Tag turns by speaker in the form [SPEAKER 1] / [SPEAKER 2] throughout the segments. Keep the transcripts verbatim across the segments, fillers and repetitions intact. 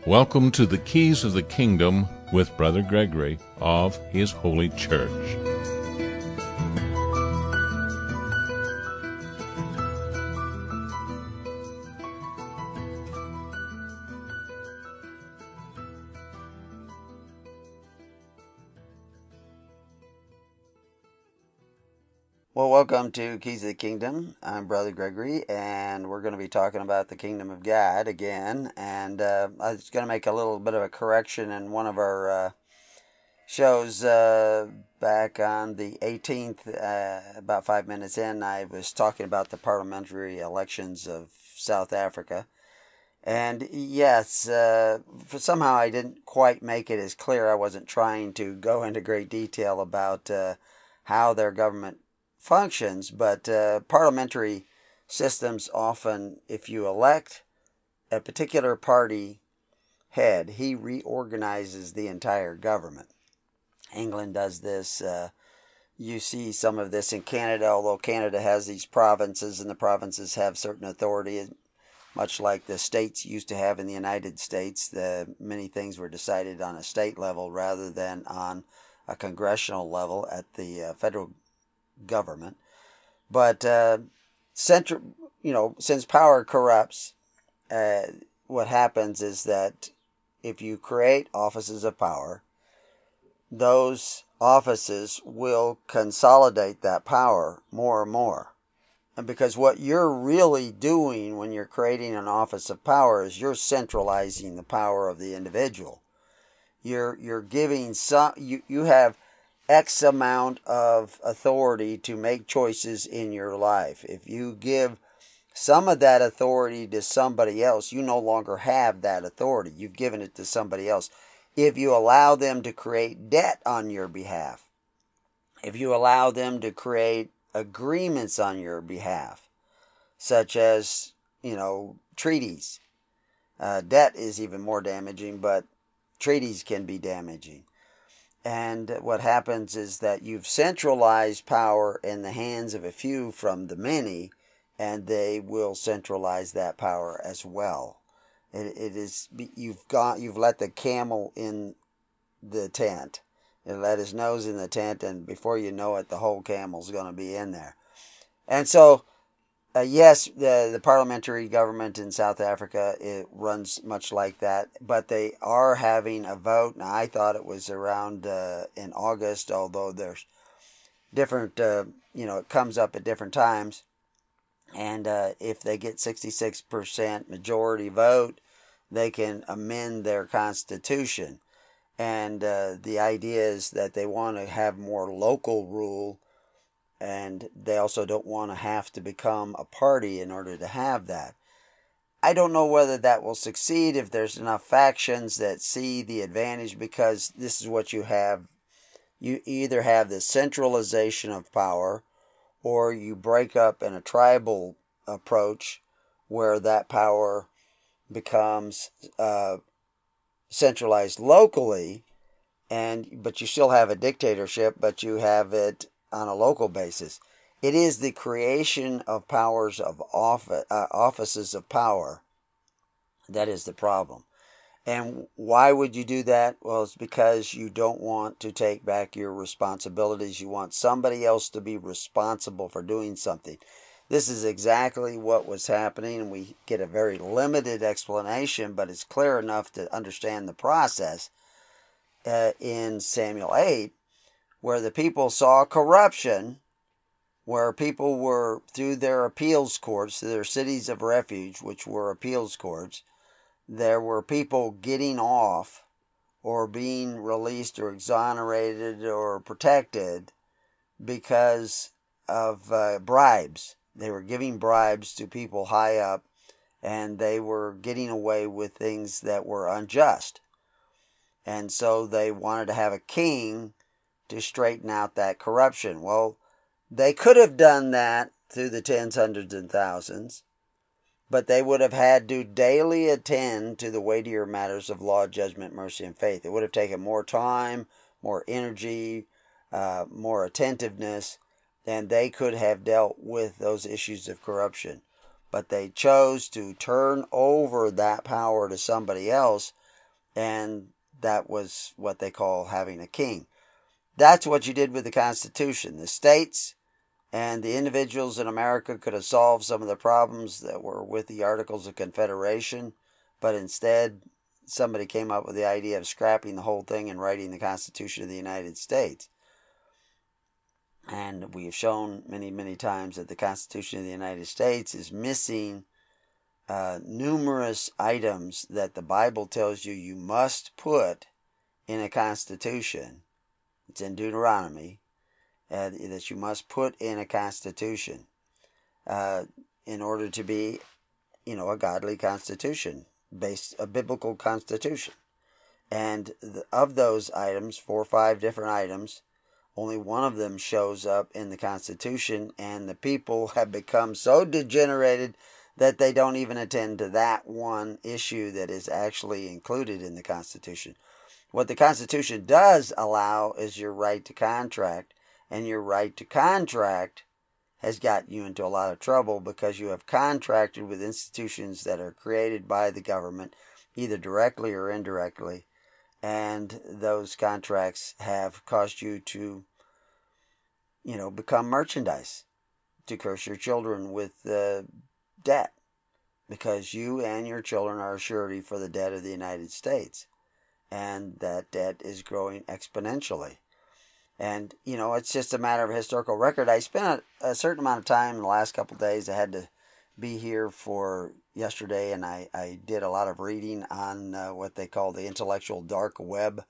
[SPEAKER 1] Welcome to the Keys of the Kingdom with Brother Gregory of His Holy Church.
[SPEAKER 2] Well, welcome to Keys of the Kingdom. I'm Brother Gregory, and we're going to be talking about the Kingdom of God again. And uh, I was going to make a little bit of a correction in one of our uh, shows uh, back on the eighteenth, uh, about five minutes in. I was talking about the parliamentary elections of South Africa. And yes, uh, for somehow I didn't quite make it as clear. I wasn't trying to go into great detail about uh, how their government functions, but uh, parliamentary systems often, if you elect a particular party head, he reorganizes the entire government. England does this. Uh, you see some of this in Canada, although Canada has these provinces, and the provinces have certain authority, much like the states used to have in the United States. The many things were decided on a state level rather than on a congressional level at the uh, federal government. But uh, central, you know, since power corrupts, uh, what happens is that if you create offices of power, those offices will consolidate that power more and more. And because what you're really doing when you're creating an office of power is you're centralizing the power of the individual. You're you're giving some you, you have X amount of authority to make choices in your life. If you give some of that authority to somebody else, you no longer have that authority. You've given it to somebody else. If you allow them to create debt on your behalf, if you allow them to create agreements on your behalf, such as, you know, treaties. Uh, debt is even more damaging, but treaties can be damaging. And what happens is that you've centralized power in the hands of a few from the many, and they will centralize that power as well. It, it is you've got you've let the camel in the tent. It let his nose in the tent, and before you know it, the whole camel's going to be in there. And so, uh, yes, the the parliamentary government in South Africa, it runs much like that, but they are having a vote. Now, I thought it was around uh, in August, although there's different, uh, you know, it comes up at different times. And uh, if they get sixty-six percent majority vote, they can amend their constitution. And uh, the idea is that they want to have more local rule, and they also don't want to have to become a party in order to have that. I don't know whether that will succeed if there's enough factions that see the advantage, because this is what you have. You either have the centralization of power, or you break up in a tribal approach where that power becomes uh, centralized locally, and but you still have a dictatorship, but you have it on a local basis. It is the creation of powers of office, uh, offices of power that is the problem. And why would you do that? Well, it's because you don't want to take back your responsibilities. You want somebody else to be responsible for doing something. This is exactly what was happening, and we get a very limited explanation, but it's clear enough to understand the process uh, in Samuel eight, where the people saw corruption, where people were, through their appeals courts, their cities of refuge, which were appeals courts, there were people getting off or being released or exonerated or protected because of uh, bribes. They were giving bribes to people high up, and they were getting away with things that were unjust. And so they wanted to have a king to straighten out that corruption. Well, they could have done that through the tens, hundreds, and thousands, but they would have had to daily attend to the weightier matters of law, judgment, mercy, and faith. It would have taken more time, more energy, uh, more attentiveness, than they could have dealt with those issues of corruption. But they chose to turn over that power to somebody else and that was what they call having a king. That's what you did with the Constitution. The states and the individuals in America could have solved some of the problems that were with the Articles of Confederation, but instead somebody came up with the idea of scrapping the whole thing and writing the Constitution of the United States. And we have shown many, many times that the Constitution of the United States is missing uh, numerous items that the Bible tells you you must put in a Constitution. It's in Deuteronomy, uh, that you must put in a Constitution uh, in order to be, you know, a godly Constitution, based a biblical Constitution. And the, of those items, four or five different items, only one of them shows up in the Constitution, and the people have become so degenerated that they don't even attend to that one issue that is actually included in the Constitution. What the Constitution does allow is your right to contract, and your right to contract has got you into a lot of trouble because you have contracted with institutions that are created by the government, either directly or indirectly, and those contracts have caused you to, you know, become merchandise, to curse your children with uh, debt, because you and your children are a surety for the debt of the United States, and that debt is growing exponentially. And, you know, it's just a matter of historical record. I spent a, a certain amount of time in the last couple of days. I had to be here for yesterday, and I, I did a lot of reading on uh, what they call the intellectual dark web.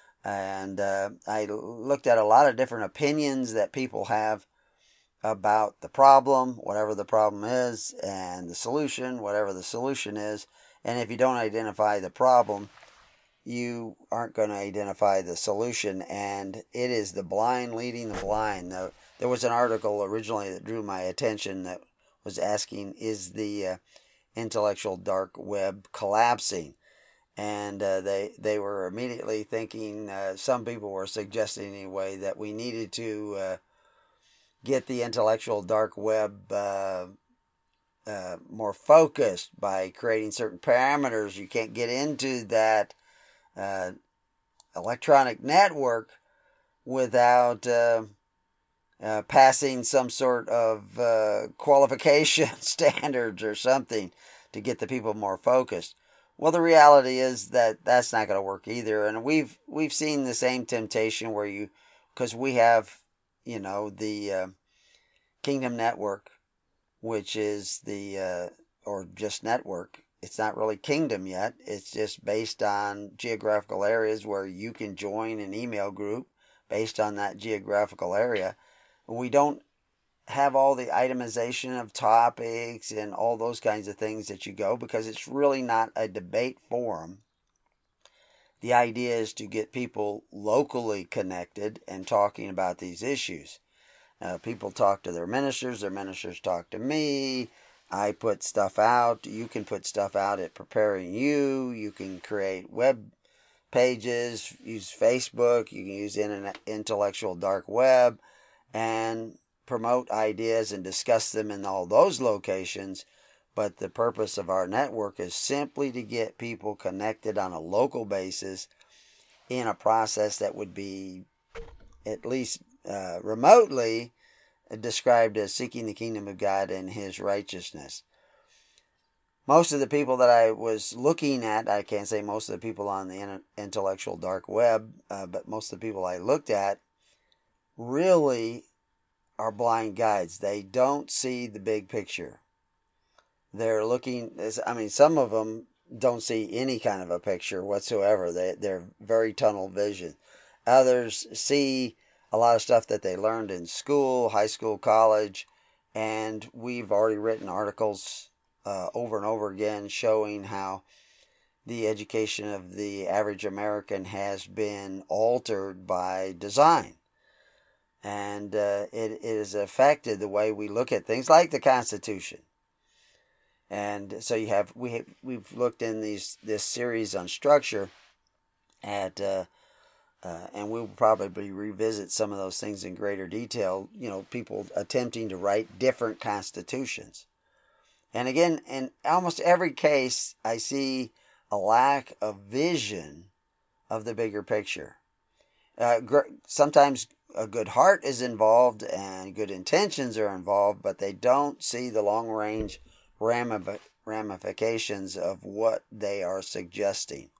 [SPEAKER 2] And uh, I looked at a lot of different opinions that people have about the problem, whatever the problem is, and the solution, whatever the solution is. And if you don't identify the problem, you aren't going to identify the solution, and it is the blind leading the blind. There was an article originally that drew my attention that was asking, is the uh, intellectual dark web collapsing? And uh, they they were immediately thinking, uh, some people were suggesting anyway, that we needed to uh, get the intellectual dark web uh, uh, more focused by creating certain parameters. You can't get into that uh, electronic network without uh, uh, passing some sort of uh, qualification standards or something to get the people more focused. Well, the reality is that that's not going to work either, and we've we've seen the same temptation where you, because we have, you know, the uh, Kingdom Network, which is the uh, or just network. It's not really kingdom yet. It's just based on geographical areas where you can join an email group based on that geographical area. We don't have all the itemization of topics and all those kinds of things that you go, because it's really not a debate forum. The idea is to get people locally connected and talking about these issues. Uh, people talk to their ministers, their ministers talk to me. I put stuff out. You can put stuff out at Preparing You. You can create web pages, use Facebook. You can use internet, intellectual dark web, and promote ideas and discuss them in all those locations. But the purpose of our network is simply to get people connected on a local basis in a process that would be at least uh, remotely described as seeking the kingdom of God and His righteousness. Most of the people that I was looking at, I can't say most of the people on the intellectual dark web, uh, but most of the people I looked at really are blind guides. They don't see the big picture. They're looking, I mean, some of them don't see any kind of a picture whatsoever. They, they're very tunnel vision. Others see a lot of stuff that they learned in school, high school, college, and we've already written articles uh, over and over again showing how the education of the average American has been altered by design. And uh, it, it has affected the way we look at things like the Constitution. And so you have we have, we've looked in these this series on structure at uh, uh, and we'll probably revisit some of those things in greater detail. You know, people attempting to write different constitutions. And again, in almost every case, I see a lack of vision of the bigger picture. Uh, sometimes a good heart is involved and good intentions are involved, but they don't see the long-range ramifications of what they are suggesting.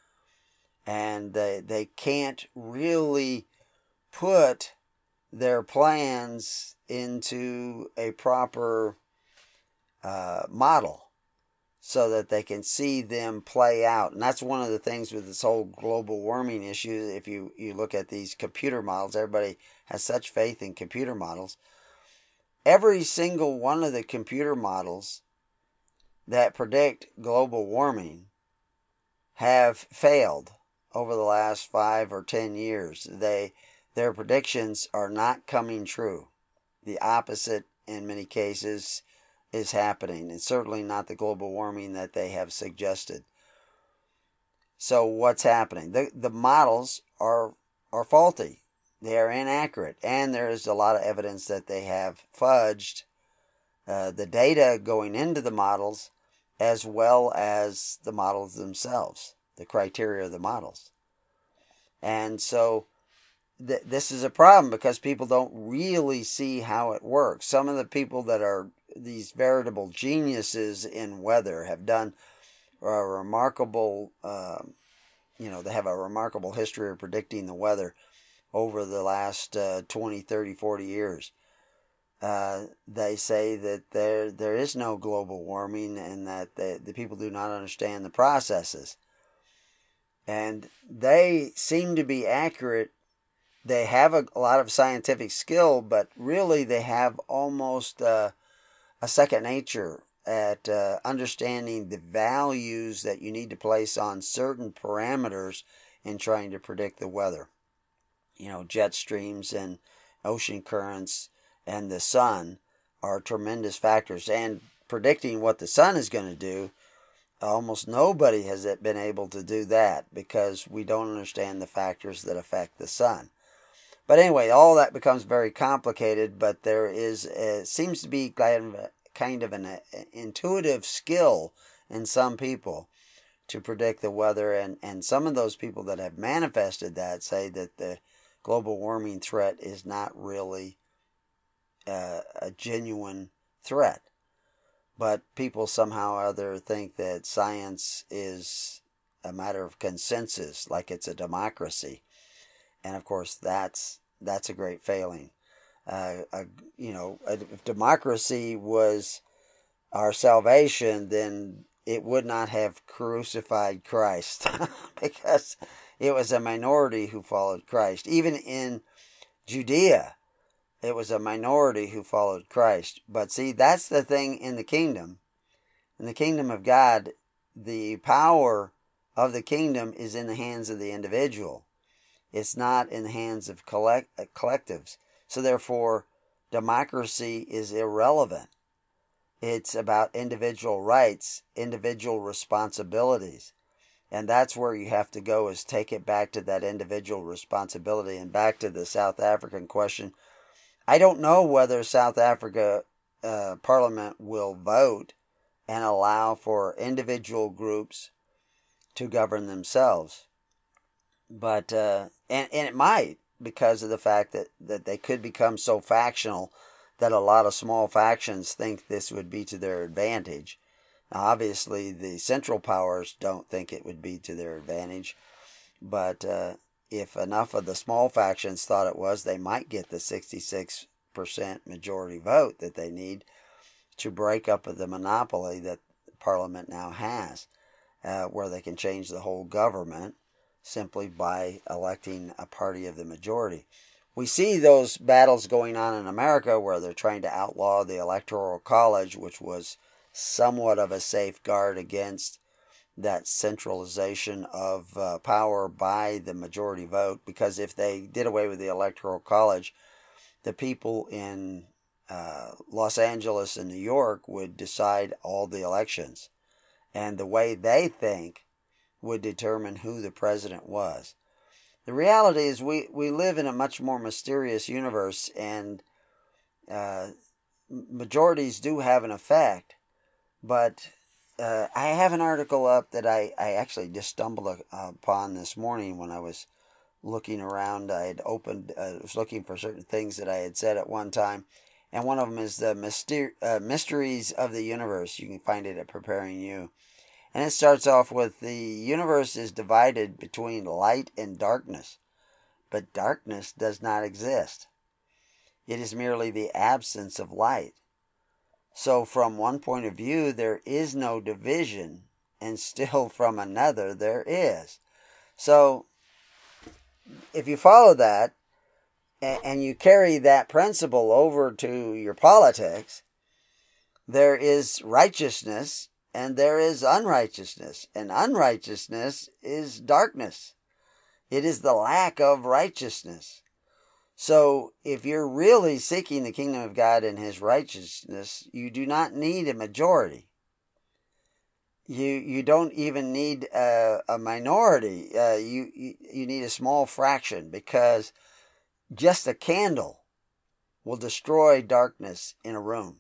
[SPEAKER 2] And they, they can't really put their plans into a proper uh, model so that they can see them play out. And that's one of the things with this whole global warming issue. If you, you look at these computer models, everybody has such faith in computer models. Every single one of the computer models that predict global warming have failed over the last five or ten years. They, their predictions are not coming true. The opposite, in many cases, is happening. It's certainly not the global warming that they have suggested. So what's happening? The the models are are faulty. They are inaccurate, and there is a lot of evidence that they have fudged uh, the data going into the models, as well as the models themselves, the criteria of the models. And so th- this is a problem because people don't really see how it works. Some of the people that are these veritable geniuses in weather have done a remarkable, uh, you know, they have a remarkable history of predicting the weather over the last uh, twenty, thirty, forty years. Uh, they say that there there is no global warming and that the, the people do not understand the processes. And they seem to be accurate. They have a, a lot of scientific skill, but really they have almost uh, a second nature at uh, understanding the values that you need to place on certain parameters in trying to predict the weather. You know, jet streams and ocean currents and the sun are tremendous factors. And predicting what the sun is going to do, almost nobody has been able to do that because we don't understand the factors that affect the sun. But anyway, all that becomes very complicated, but there is, uh, seems to be kind of, kind of an uh, intuitive skill in some people to predict the weather, and, and some of those people that have manifested that say that the global warming threat is not really uh, a genuine threat. But people somehow or other think that science is a matter of consensus, like it's a democracy. And of course, that's that's a great failing. Uh, a, you know, if democracy was our salvation, then it would not have crucified Christ because it was a minority who followed Christ. Even in Judea, it was a minority who followed Christ. But see, that's the thing in the kingdom. In the kingdom of God, the power of the kingdom is in the hands of the individual. It's not in the hands of collect, uh, collectives. So therefore, democracy is irrelevant. It's about individual rights, individual responsibilities. And that's where you have to go, is take it back to that individual responsibility. And back to the South African question, I don't know whether South Africa uh, Parliament will vote and allow for individual groups to govern themselves. But, uh, and, and it might, because of the fact that, that they could become so factional that a lot of small factions think this would be to their advantage. Now, obviously, the central powers don't think it would be to their advantage. But uh, if enough of the small factions thought it was, they might get the sixty-six percent majority vote that they need to break up the monopoly that Parliament now has, uh, where they can change the whole government simply by electing a party of the majority. We see those battles going on in America where they're trying to outlaw the Electoral College, which was somewhat of a safeguard against that centralization of uh, power by the majority vote, because if they did away with the Electoral College, the people in uh, Los Angeles and New York would decide all the elections. And the way they think would determine who the president was. The reality is we, we live in a much more mysterious universe, and uh, majorities do have an effect, but uh, I have an article up that I, I actually just stumbled upon this morning when I was looking around. I had opened, uh, was looking for certain things that I had said at one time, and one of them is the myster- uh, Mysteries of the Universe. You can find it at Preparing You. And it starts off with, the universe is divided between light and darkness, but darkness does not exist. It is merely the absence of light. So from one point of view, there is no division, and still from another, there is. So if you follow that, and you carry that principle over to your politics, there is righteousness and there is unrighteousness. And unrighteousness is darkness. It is the lack of righteousness. So if you're really seeking the kingdom of God and his righteousness, you do not need a majority. You you don't even need a, a minority. Uh, you, you you need a small fraction, because just a candle will destroy darkness in a room.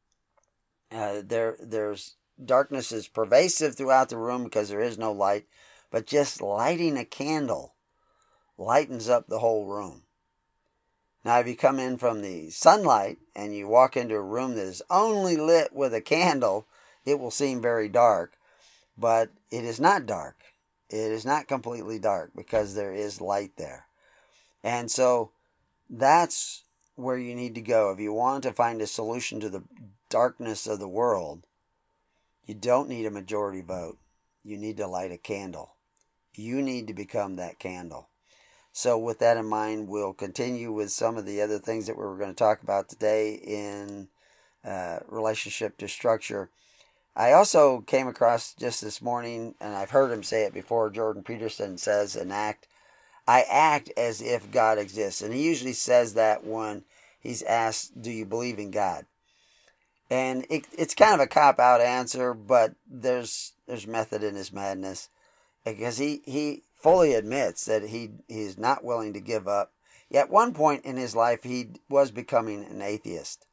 [SPEAKER 2] Uh, there, there's darkness is pervasive throughout the room because there is no light, but just lighting a candle lightens up the whole room. Now, if you come in from the sunlight and you walk into a room that is only lit with a candle, it will seem very dark, but it is not dark. It is not completely dark because there is light there. And so that's where you need to go. If you want to find a solution to the darkness of the world, you don't need a majority vote. You need to light a candle. You need to become that candle. So with that in mind, we'll continue with some of the other things that we were going to talk about today in uh, relationship to structure. I also came across just this morning, and I've heard him say it before, Jordan Peterson says, an act, I act as if God exists. And he usually says that when he's asked, do you believe in God? And it, it's kind of a cop-out answer, but there's there's method in his madness. Because he, he fully admits that he he's not willing to give up. At one point in his life, he was becoming an atheist.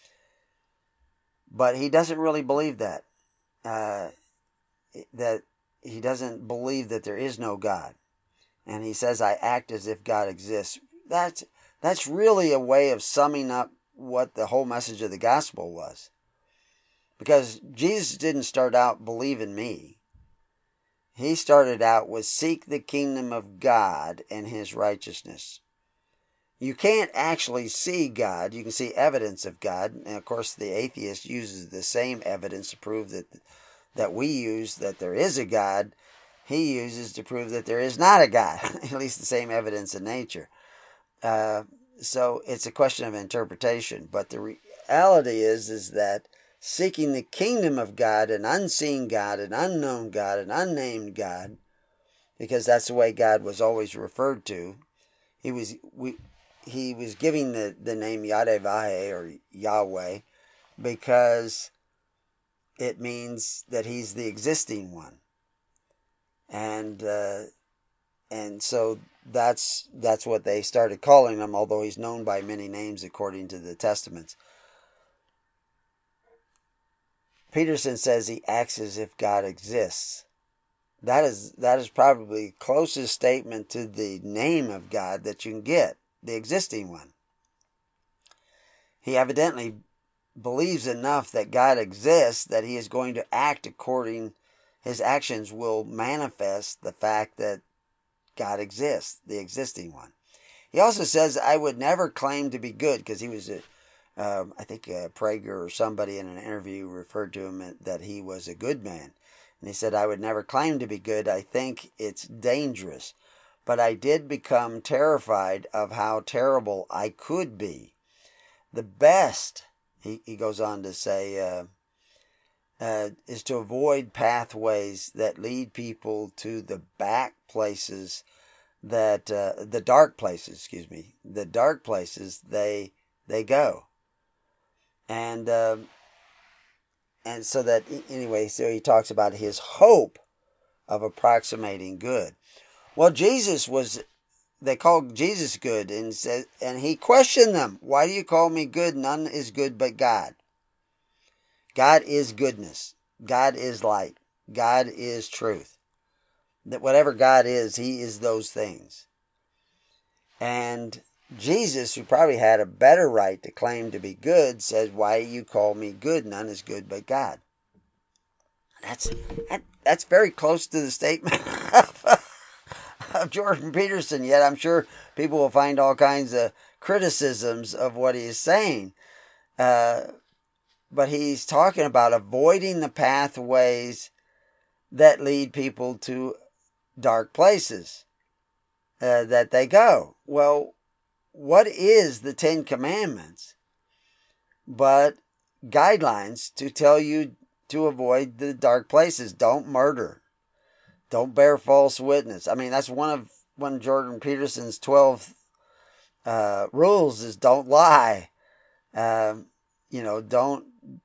[SPEAKER 2] But he doesn't really believe that. Uh, that he doesn't believe that there is no God. And he says, I act as if God exists. That's, that's really a way of summing up what the whole message of the gospel was. Because Jesus didn't start out, believe in me. He started out with, seek the kingdom of God and his righteousness. You can't actually see God. You can see evidence of God. And of course, the atheist uses the same evidence to prove that, that we use that there is a God. He uses to prove that there is not a God. At least the same evidence in nature. Uh, so it's a question of interpretation. But the reality is, is that seeking the kingdom of God, an unseen God, an unknown God, an unnamed God, because that's the way God was always referred to. He was we he was giving the, the name Yadeh or Yahweh because it means that he's the existing one. And uh, and so that's that's what they started calling him, although he's known by many names according to the Testaments. Peterson says he acts as if God exists. That is that is probably the closest statement to the name of God that you can get, the existing one. He evidently believes enough that God exists that he is going to act according, his actions will manifest the fact that God exists, the existing one. He also says, I would never claim to be good, because he was a Um, I think uh, Prager or somebody in an interview referred to him that he was a good man. And he said, I would never claim to be good. I think it's dangerous. But I did become terrified of how terrible I could be. The best, he, he goes on to say, uh, uh, is to avoid pathways that lead people to the back places that, uh, the dark places, excuse me, the dark places they they go. And uh, and so that, anyway, so he talks about his hope of approximating good. Well, Jesus was, they called Jesus good, and said, and he questioned them. Why do you call me good? None is good but God. God is goodness. God is light. God is truth. That whatever God is, He is those things. And Jesus, who probably had a better right to claim to be good, says, "Why you call me good? None is good but God." That's that, that's very close to the statement of, of Jordan Peterson. Yet I'm sure people will find all kinds of criticisms of what he is saying. Uh, but he's talking about avoiding the pathways that lead people to dark places uh, that they go. Well, what is the Ten Commandments but guidelines to tell you to avoid the dark places? Don't murder. Don't bear false witness. I mean, that's one of one of Jordan Peterson's twelve uh, rules is don't lie. Um, you know, don't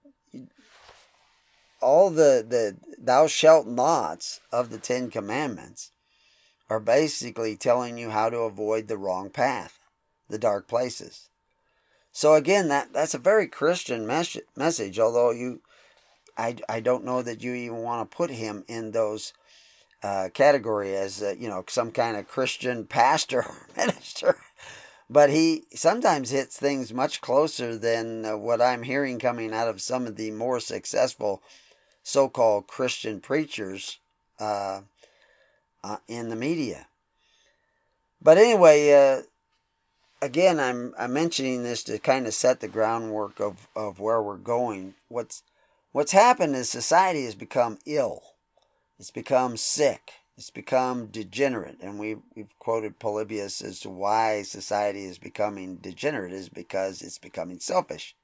[SPEAKER 2] all the the thou shalt nots of the Ten Commandments are basically telling you how to avoid the wrong path, the dark places. So again, that, that's a very Christian mes- message, although you, I, I don't know that you even want to put him in those uh, category as, uh, you know, some kind of Christian pastor or minister. But he sometimes hits things much closer than uh, what I'm hearing coming out of some of the more successful so-called Christian preachers uh, uh, in the media. But anyway, uh, again, I'm I'm mentioning this to kind of set the groundwork of, of where we're going. What's what's happened is society has become ill. It's become sick. It's become degenerate. And we, we've quoted Polybius as to why society is becoming degenerate is because it's becoming selfish.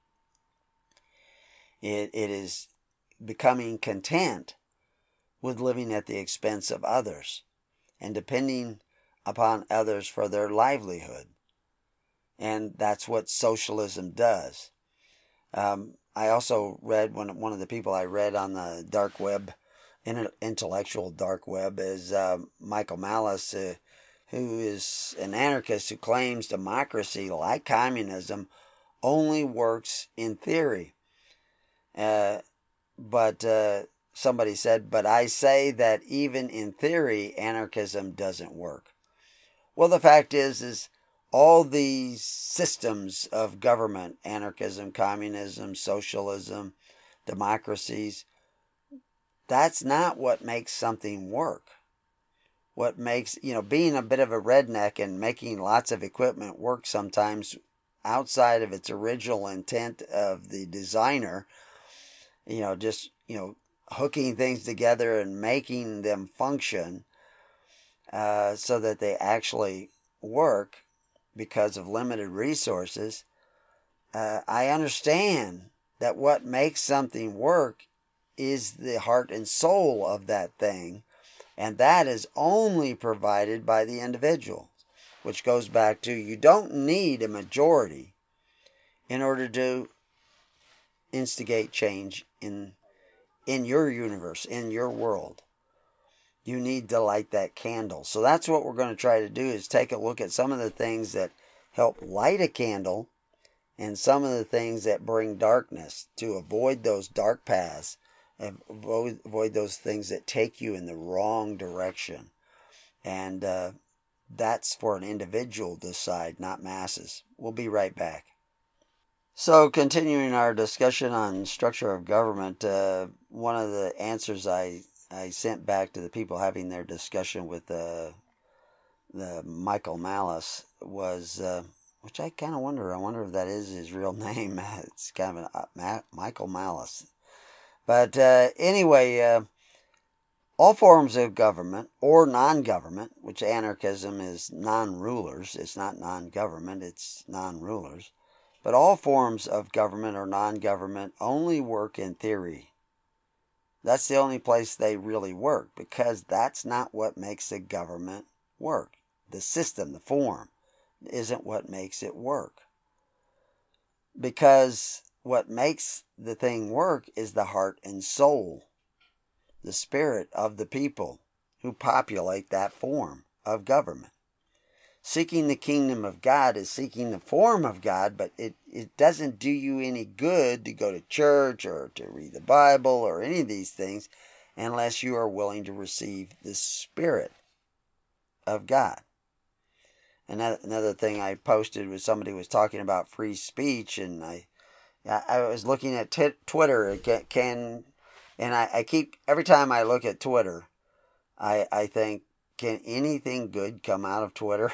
[SPEAKER 2] It it is becoming content with living at the expense of others and depending upon others for their livelihood. And that's what socialism does. Um, I also read, one, one of the people I read on the dark web, intellectual dark web, is uh, Michael Malice, uh, who is an anarchist who claims democracy, like communism, only works in theory. Uh, but uh, somebody said, but I say that even in theory, anarchism doesn't work. Well, the fact is, is all these systems of government, anarchism, communism, socialism, democracies, that's not what makes something work. What makes, you know, being a bit of a redneck and making lots of equipment work sometimes outside of its original intent of the designer, you know, just, you know, hooking things together and making them function uh, so that they actually work because of limited resources. Uh, I understand that what makes something work is the heart and soul of that thing, and that is only provided by the individual, which goes back to you don't need a majority in order to instigate change in in your universe, in your world. You need to light that candle. So that's what we're going to try to do, is take a look at some of the things that help light a candle and some of the things that bring darkness, to avoid those dark paths and avoid, avoid those things that take you in the wrong direction. And uh, that's for an individual to decide, not masses. We'll be right back. So, continuing our discussion on structure of government, uh, one of the answers I, I sent back to the people having their discussion with uh, the Michael Malice was, uh, which I kind of wonder, I wonder if that is his real name. It's kind of an, uh, Ma- Michael Malice. But uh, anyway, uh, all forms of government or non-government, which anarchism is non-rulers, it's not non-government, it's non-rulers. But all forms of government or non-government only work in theory. That's the only place they really work, because that's not what makes a government work. The system, the form, isn't what makes it work. Because what makes the thing work is the heart and soul, the spirit of the people who populate that form of government. Seeking the kingdom of God is seeking the form of God, but it, it doesn't do you any good to go to church or to read the Bible or any of these things unless you are willing to receive the Spirit of God. Another thing I posted was somebody was talking about free speech, and I I was looking at t- Twitter. Can, can and I, I keep every time I look at Twitter, I I think, can anything good come out of Twitter?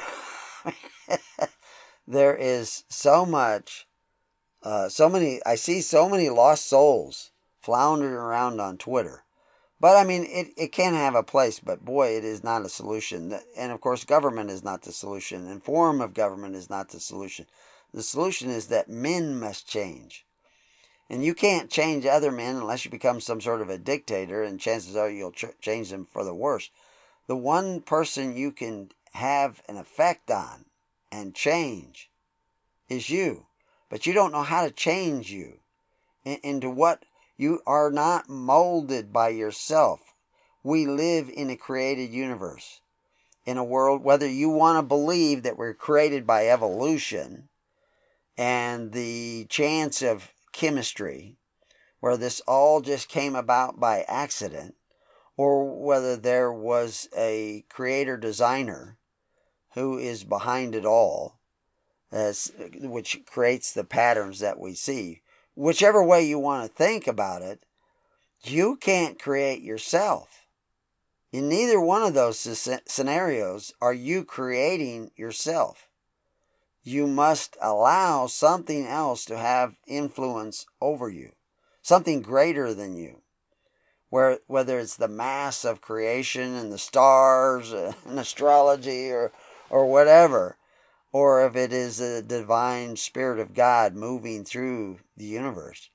[SPEAKER 2] There is so much, uh, so many. I see so many lost souls floundering around on Twitter. But I mean, it, it can have a place, but boy, it is not a solution. And of course, government is not the solution, and form of government is not the solution. The solution is that men must change. And you can't change other men unless you become some sort of a dictator, and chances are you'll ch- change them for the worse. The one person you can have an effect on and change is you. But you don't know how to change you into what you are not molded by yourself. We live in a created universe, in a world, whether you want to believe that we're created by evolution and the chance of chemistry, where this all just came about by accident, or whether there was a creator designer who is behind it all, as, which creates the patterns that we see. Whichever way you want to think about it, you can't create yourself. In neither one of those scenarios are you creating yourself. You must allow something else to have influence over you, something greater than you. Where, whether it's the mass of creation and the stars and astrology or, or whatever, or if it is the divine Spirit of God moving through the universe.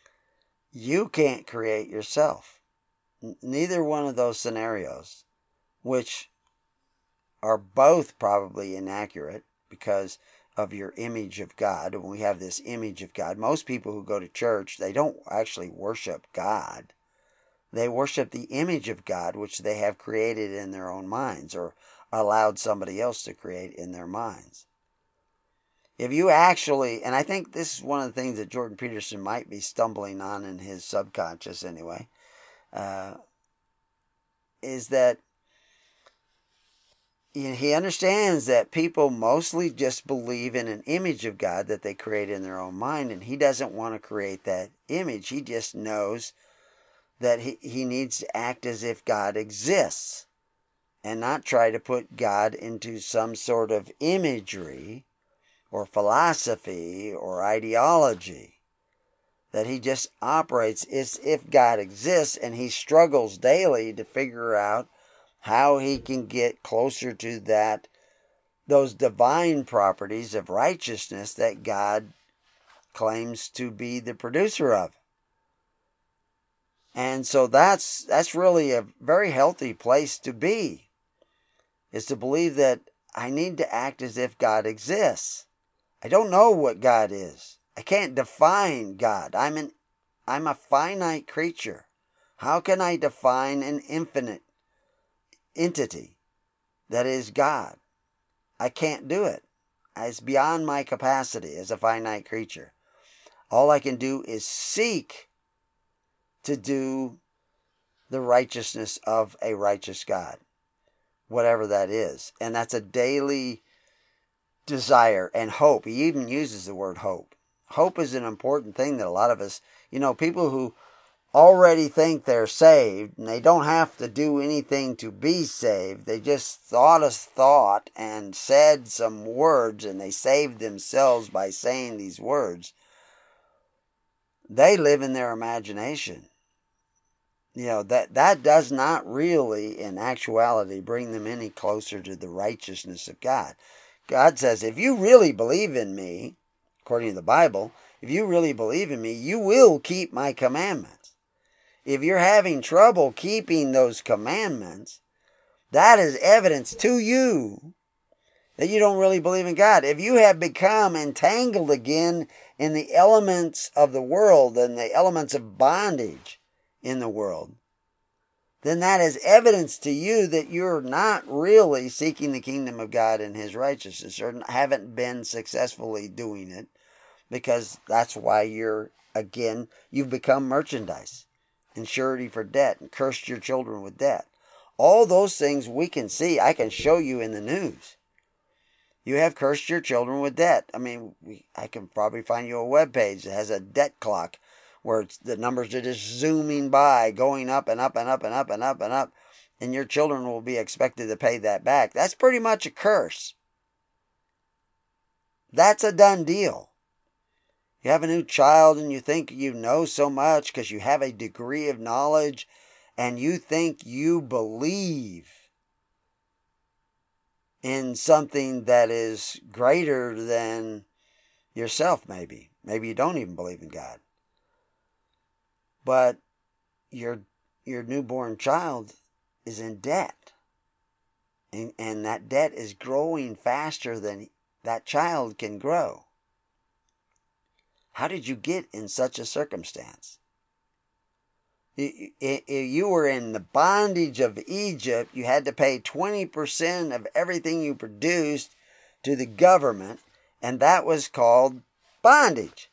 [SPEAKER 2] You can't create yourself. Neither one of those scenarios, which are both probably inaccurate because of your image of God. When we have this image of God, most people who go to church, they don't actually worship God. They worship the image of God, which they have created in their own minds or allowed somebody else to create in their minds. If you actually, and I think this is one of the things that Jordan Peterson might be stumbling on in his subconscious anyway, uh, is that he understands that people mostly just believe in an image of God that they create in their own mind, and he doesn't want to create that image. He just knows that he, he needs to act as if God exists and not try to put God into some sort of imagery or philosophy or ideology. That he just operates as if God exists, and he struggles daily to figure out how he can get closer to that, those divine properties of righteousness that God claims to be the producer of. And so that's that's really a very healthy place to be, is to believe that I need to act as if God exists. I don't know what God is. I can't define God. I'm an I'm a finite creature. How can I define an infinite entity that is God? I can't do it. It's beyond my capacity as a finite creature. All I can do is seek to do the righteousness of a righteous God, whatever that is. And that's a daily desire and hope. He even uses the word hope. Hope is an important thing that a lot of us, you know, people who already think they're saved and they don't have to do anything to be saved. They just thought a thought and said some words, and they saved themselves by saying these words. They live in their imagination. You know, that, that does not really, in actuality, bring them any closer to the righteousness of God. God says, if you really believe in me, according to the Bible, if you really believe in me, you will keep my commandments. If you're having trouble keeping those commandments, that is evidence to you that you don't really believe in God. If you have become entangled again in the elements of the world and the elements of bondage in the world, then that is evidence to you that you're not really seeking the kingdom of God and His righteousness, or haven't been successfully doing it, because that's why you're, again, you've become merchandise and surety for debt and cursed your children with debt. All those things we can see. I can show you in the news. You have cursed your children with debt. I mean, we, I can probably find you a web page that has a debt clock where it's, the numbers are just zooming by, going up and up and up and up and up and up, and your children will be expected to pay that back. That's pretty much a curse. That's a done deal. You have a new child and you think you know so much because you have a degree of knowledge and you think you believe in something that is greater than yourself, maybe. Maybe you don't even believe in God. But your your newborn child is in debt. And, and that debt is growing faster than that child can grow. How did you get in such a circumstance? If you were in the bondage of Egypt, you had to pay twenty percent of everything you produced to the government, and that was called bondage.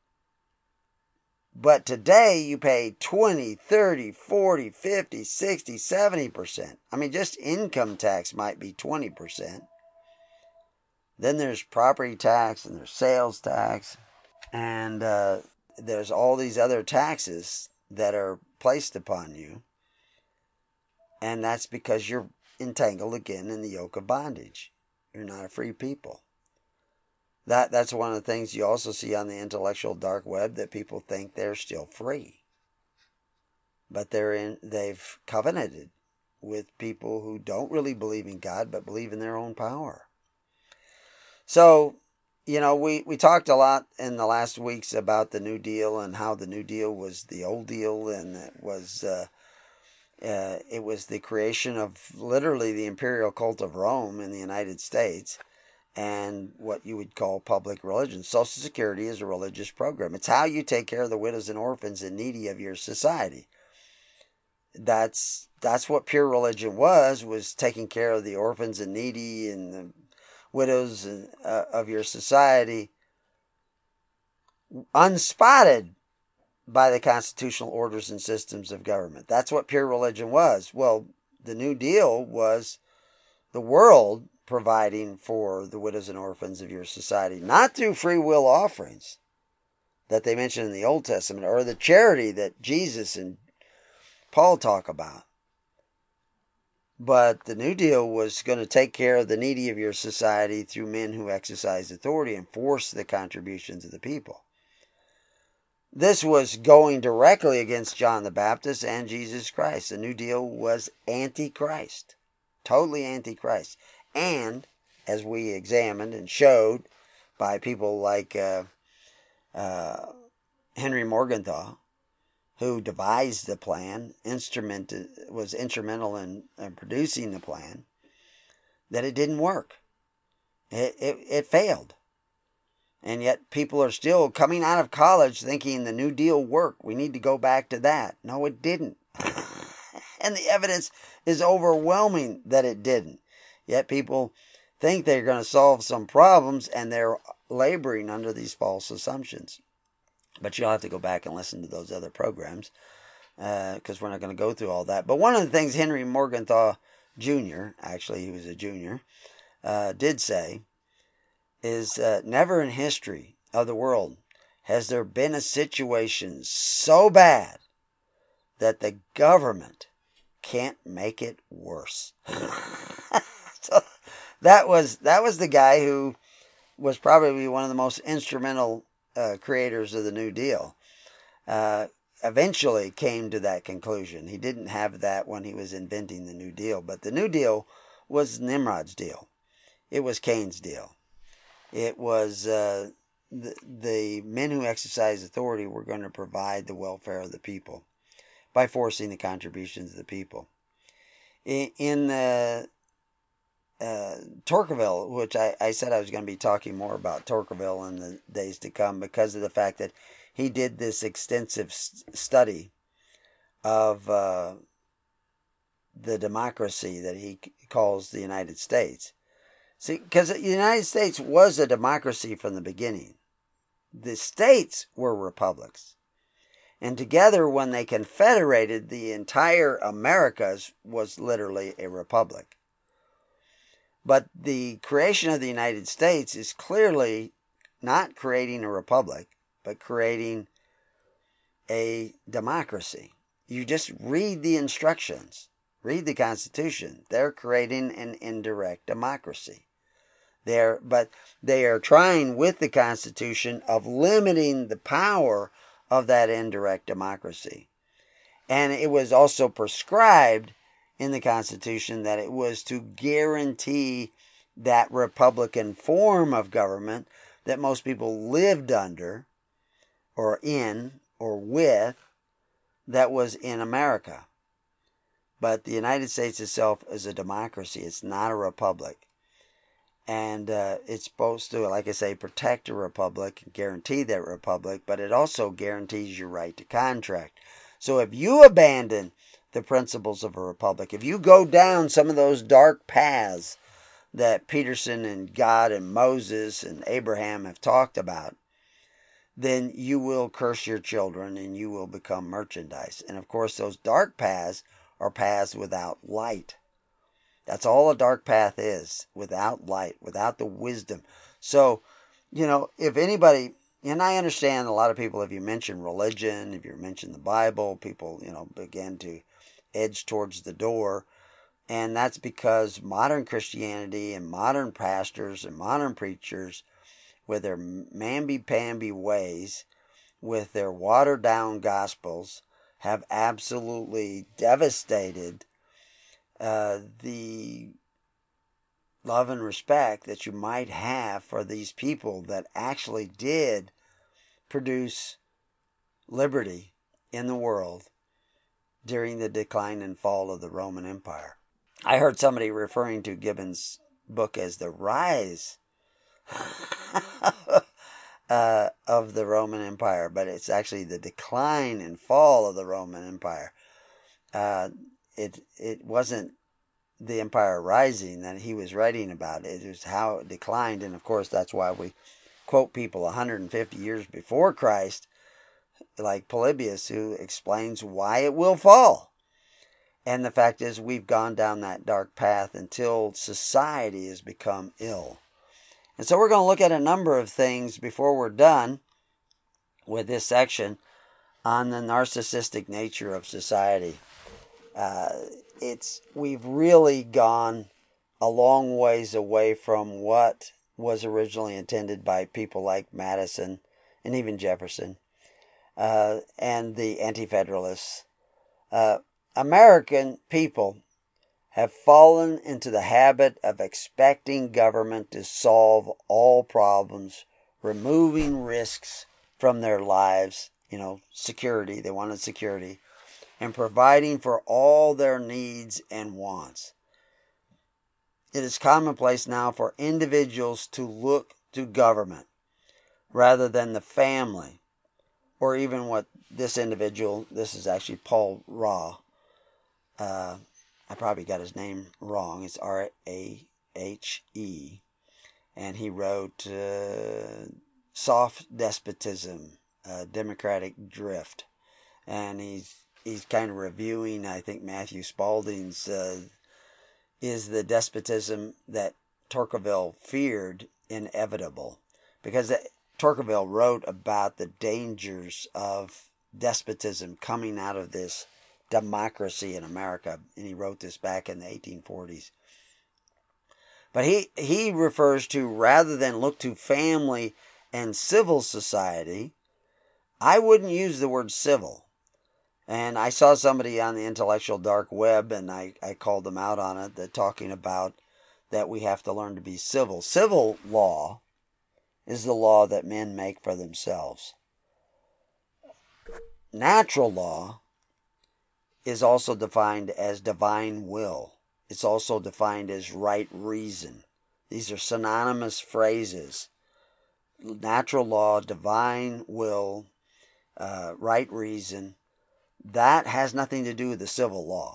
[SPEAKER 2] But today you pay twenty, thirty, forty, fifty, sixty, seventy percent. I mean, just income tax might be twenty percent. Then there's property tax and there's sales tax, and uh, there's all these other taxes that are placed upon you, and that's because you're entangled again in the yoke of bondage. You're not a free people. That that's one of the things you also see on the intellectual dark web, that people think they're still free, but they're in they've covenanted with people who don't really believe in God but believe in their own power. So, you know, we, we talked a lot in the last weeks about the New Deal and how the New Deal was the old deal, and it was uh, uh, it was the creation of literally the imperial cult of Rome in the United States, and what you would call public religion. Social Security is a religious program. It's how you take care of the widows and orphans and needy of your society. That's that's what pure religion was, was taking care of the orphans and needy and the widows and, uh, of your society, unspotted by the constitutional orders and systems of government. That's what pure religion was. Well, the New Deal was the world providing for the widows and orphans of your society, not through free will offerings that they mention in the Old Testament, or the charity that Jesus and Paul talk about. But the New Deal was going to take care of the needy of your society through men who exercise authority and force the contributions of the people. This was going directly against John the Baptist and Jesus Christ. The New Deal was anti-Christ, totally anti-Christ. And, as we examined and showed by people like uh, uh, Henry Morgenthau, who devised the plan, instrument was instrumental in, in producing the plan, that it didn't work. It, it it failed. And yet people are still coming out of college thinking the New Deal worked. We need to go back to that. No, it didn't. And the evidence is overwhelming that it didn't. Yet people think they're going to solve some problems, and they're laboring under these false assumptions. But you'll have to go back and listen to those other programs, because uh, we're not going to go through all that. But one of the things Henry Morgenthau Junior, actually he was a junior, uh, did say is uh, never in history of the world has there been a situation so bad that the government can't make it worse. So that was that was the guy who was probably one of the most instrumental uh, creators of the New Deal. Uh, eventually came to that conclusion. He didn't have that when he was inventing the New Deal, but the New Deal was Nimrod's deal. It was Cain's deal. It was uh, the, the men who exercise authority were going to provide the welfare of the people by forcing the contributions of the people. In, in uh, uh, Tocqueville, which I, I said I was going to be talking more about Tocqueville in the days to come, because of the fact that he did this extensive study of uh, the democracy that he calls the United States. See, because the United States was a democracy from the beginning. The states were republics. And together, when they confederated, the entire Americas was literally a republic. But the creation of the United States is clearly not creating a republic, but creating a democracy. You just read the instructions, read the Constitution. They're creating an indirect democracy. They're, but they are trying with the Constitution of limiting the power of that indirect democracy. And it was also prescribed in the Constitution that it was to guarantee that Republican form of government that most people lived under or in or with that was in America. But the United States itself is a democracy. It's not a republic. And uh, it's supposed to, like I say, protect a republic, guarantee that republic, but it also guarantees your right to contract. So if you abandon the principles of a republic, if you go down some of those dark paths that Peterson and God and Moses and Abraham have talked about, then you will curse your children and you will become merchandise. And of course, those dark paths are paths without light. That's all a dark path is, without light, without the wisdom. So, you know, if anybody, and I understand a lot of people, if you mention religion, if you mention the Bible, people, you know, begin to edge towards the door. And that's because modern Christianity and modern pastors and modern preachers, with their mamby-pamby ways, with their watered-down gospels, have absolutely devastated uh, the love and respect that you might have for these people that actually did produce liberty in the world during the decline and fall of the Roman Empire. I heard somebody referring to Gibbon's book as the rise uh, of the Roman Empire, but it's actually the decline and fall of the Roman Empire. Uh, it it wasn't the empire rising that he was writing about. It was how it declined, and of course that's why we quote people one hundred fifty years before Christ, like Polybius, who explains why it will fall. And the fact is, we've gone down that dark path until society has become ill. And so we're going to look at a number of things before we're done with this section on the narcissistic nature of society. Uh, it's we've really gone a long ways away from what was originally intended by people like Madison and even Jefferson uh, and the Anti-Federalists. Uh, American people have fallen into the habit of expecting government to solve all problems, removing risks from their lives, you know, security, they wanted security, and providing for all their needs and wants. It is commonplace now for individuals to look to government rather than the family, or even what this individual, this is actually Paul Rahe, uh, I probably got his name wrong, it's R A H E, and he wrote uh, Soft Despotism, uh, Democratic Drift, and he's He's kind of reviewing, I think, Matthew Spaulding's, uh, is the despotism that Tocqueville feared inevitable? Because Tocqueville wrote about the dangers of despotism coming out of this democracy in America, and he wrote this back in the eighteen forties. But he, he refers to, rather than look to family and civil society, I wouldn't use the word civil. And I saw somebody on the intellectual dark web, and I, I called them out on it, that talking about that we have to learn to be civil. Civil law is the law that men make for themselves. Natural law is also defined as divine will. It's also defined as right reason. These are synonymous phrases. Natural law, divine will, uh, right reason. That has nothing to do with the civil law.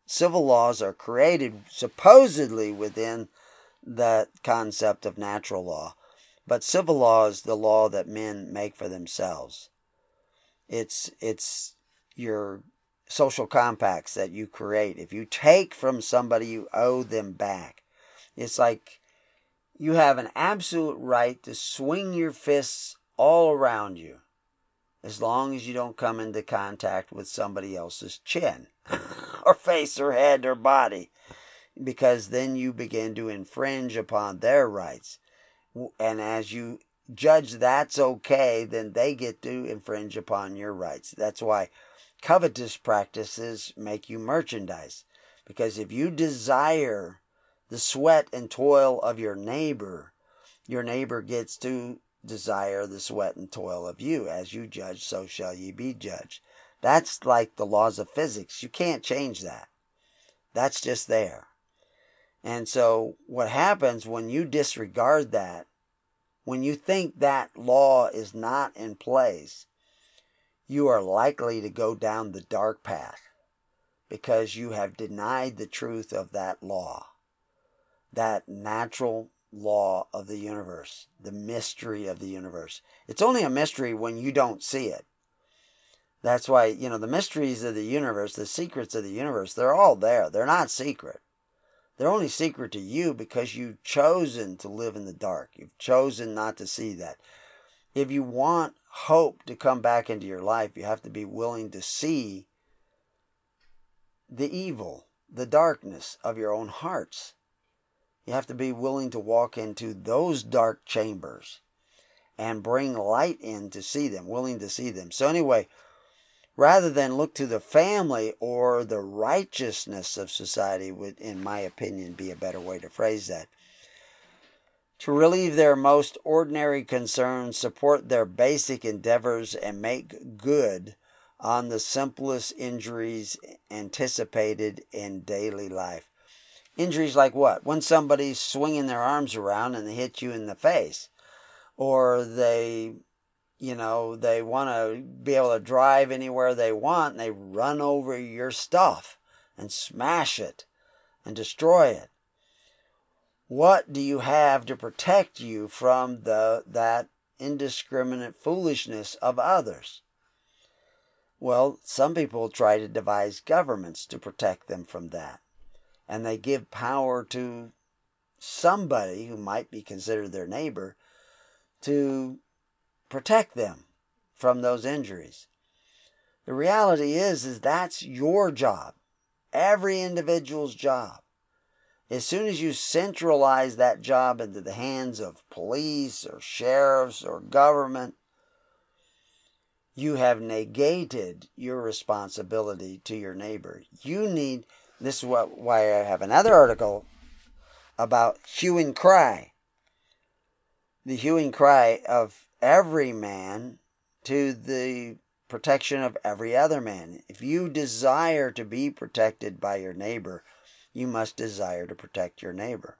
[SPEAKER 2] Civil laws are created supposedly within the concept of natural law, but civil law is the law that men make for themselves. It's it's your social compacts that you create. If you take from somebody, you owe them back. It's like you have an absolute right to swing your fists all around you, as long as you don't come into contact with somebody else's chin or face or head or body, because then you begin to infringe upon their rights. And as you judge that's okay, then they get to infringe upon your rights. That's why covetous practices make you merchandise. Because if you desire the sweat and toil of your neighbor, your neighbor gets to desire the sweat and toil of you. As you judge, so shall ye be judged. That's like the laws of physics. You can't change that. That's just there. And so what happens when you disregard that, when you think that law is not in place, you are likely to go down the dark path, because you have denied the truth of that law, that natural law of the universe, the mystery of the universe. It's only a mystery when you don't see it. That's why, you know, the mysteries of the universe, the secrets of the universe, they're all there. They're not secret. They're only secret to you because you've chosen to live in the dark. You've chosen not to see that. If you want hope to come back into your life, you have to be willing to see the evil, the darkness of your own hearts. You have to be willing to walk into those dark chambers and bring light in to see them, willing to see them. So anyway, rather than look to the family or the righteousness of society, would, in my opinion, be a better way to phrase that. To relieve their most ordinary concerns, support their basic endeavors, and make good on the simplest injuries anticipated in daily life. Injuries like what? When somebody's swinging their arms around and they hit you in the face, or they... You know, they want to be able to drive anywhere they want, and they run over your stuff and smash it and destroy it. What do you have to protect you from the that indiscriminate foolishness of others? Well, some people try to devise governments to protect them from that. And they give power to somebody who might be considered their neighbor to protect them from those injuries. The reality is, is that's your job. Every individual's job. As soon as you centralize that job into the hands of police or sheriffs or government, you have negated your responsibility to your neighbor. You need, this is what, why I have another article about hue and cry. The hue and cry of every man to the protection of every other man. If you desire to be protected by your neighbor, you must desire to protect your neighbor.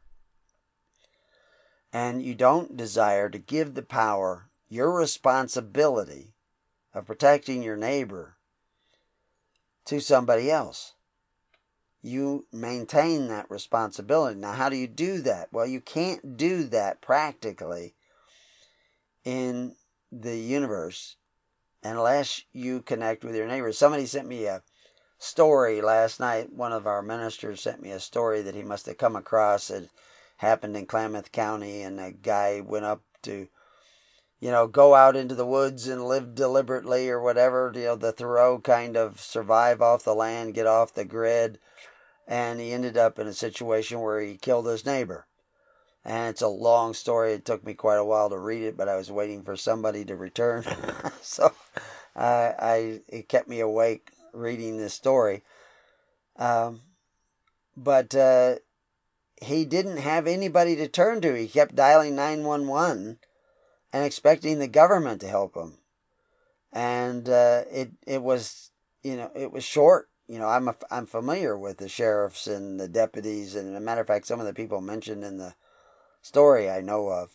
[SPEAKER 2] And you don't desire to give the power, your responsibility of protecting your neighbor, to somebody else. You maintain that responsibility. Now, how do you do that? Well, you can't do that practically in the universe unless you connect with your neighbors. Somebody sent me a story last night. One of our ministers sent me a story that he must have come across. It happened in Klamath County, and a guy went up to, you know, go out into the woods and live deliberately or whatever, you know, the Thoreau kind of survive off the land, get off the grid. And he ended up in a situation where he killed his neighbor. And it's a long story. It took me quite a while to read it, but I was waiting for somebody to return. so uh, I it kept me awake reading this story. Um, but uh, he didn't have anybody to turn to. He kept dialing nine one one and expecting the government to help him. And uh, it it was, you know, it was short. You know, I'm a, I'm familiar with the sheriffs and the deputies, and as a matter of fact, some of the people mentioned in the story I know of.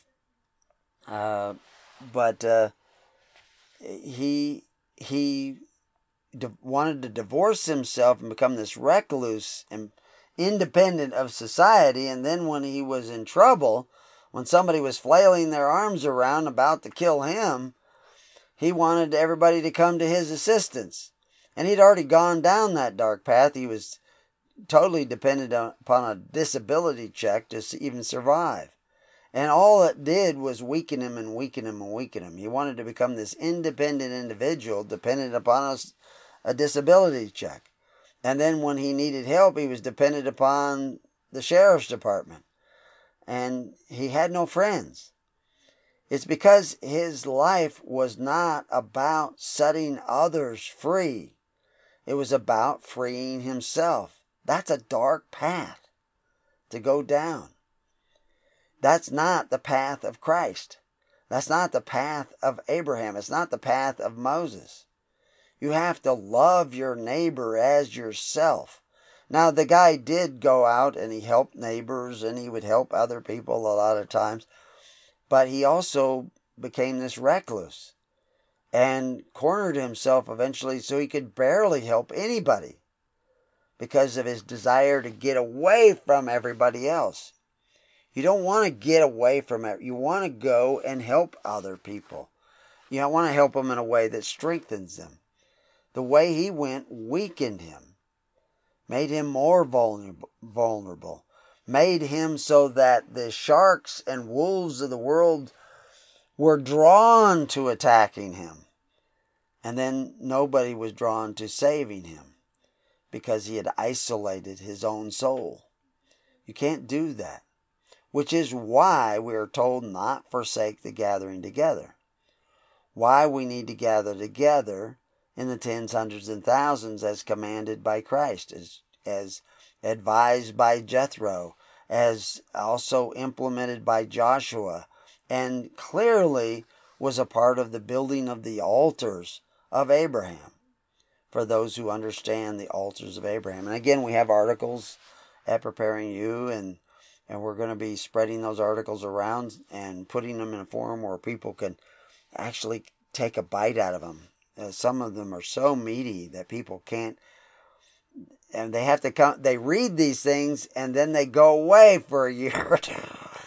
[SPEAKER 2] Uh, but uh, he he wanted to divorce himself and become this recluse and independent of society. And then when he was in trouble, when somebody was flailing their arms around about to kill him, he wanted everybody to come to his assistance. And he'd already gone down that dark path. He was totally dependent upon a disability check to even survive. And all it did was weaken him and weaken him and weaken him. He wanted to become this independent individual dependent upon a, a disability check. And then when he needed help, he was dependent upon the sheriff's department. And he had no friends. It's because his life was not about setting others free. It was about freeing himself. That's a dark path to go down. That's not the path of Christ. That's not the path of Abraham. It's not the path of Moses. You have to love your neighbor as yourself. Now, the guy did go out and he helped neighbors and he would help other people a lot of times. But he also became this recluse and cornered himself eventually so he could barely help anybody because of his desire to get away from everybody else. You don't want to get away from it. You want to go and help other people. You don't want to help them in a way that strengthens them. The way he went weakened him, made him more vulnerable, made him so that the sharks and wolves of the world were drawn to attacking him. And then nobody was drawn to saving him because he had isolated his own soul. You can't do that. Which is why we are told not forsake the gathering together. Why we need to gather together in the tens, hundreds, and thousands as commanded by Christ, as, as advised by Jethro, as also implemented by Joshua, and clearly was a part of the building of the altars of Abraham, for those who understand the altars of Abraham. And again, we have articles at Preparing You, and And we're going to be spreading those articles around and putting them in a form where people can actually take a bite out of them. Uh, some of them are so meaty that people can't, and they have to come, they read these things and then they go away for a year or two.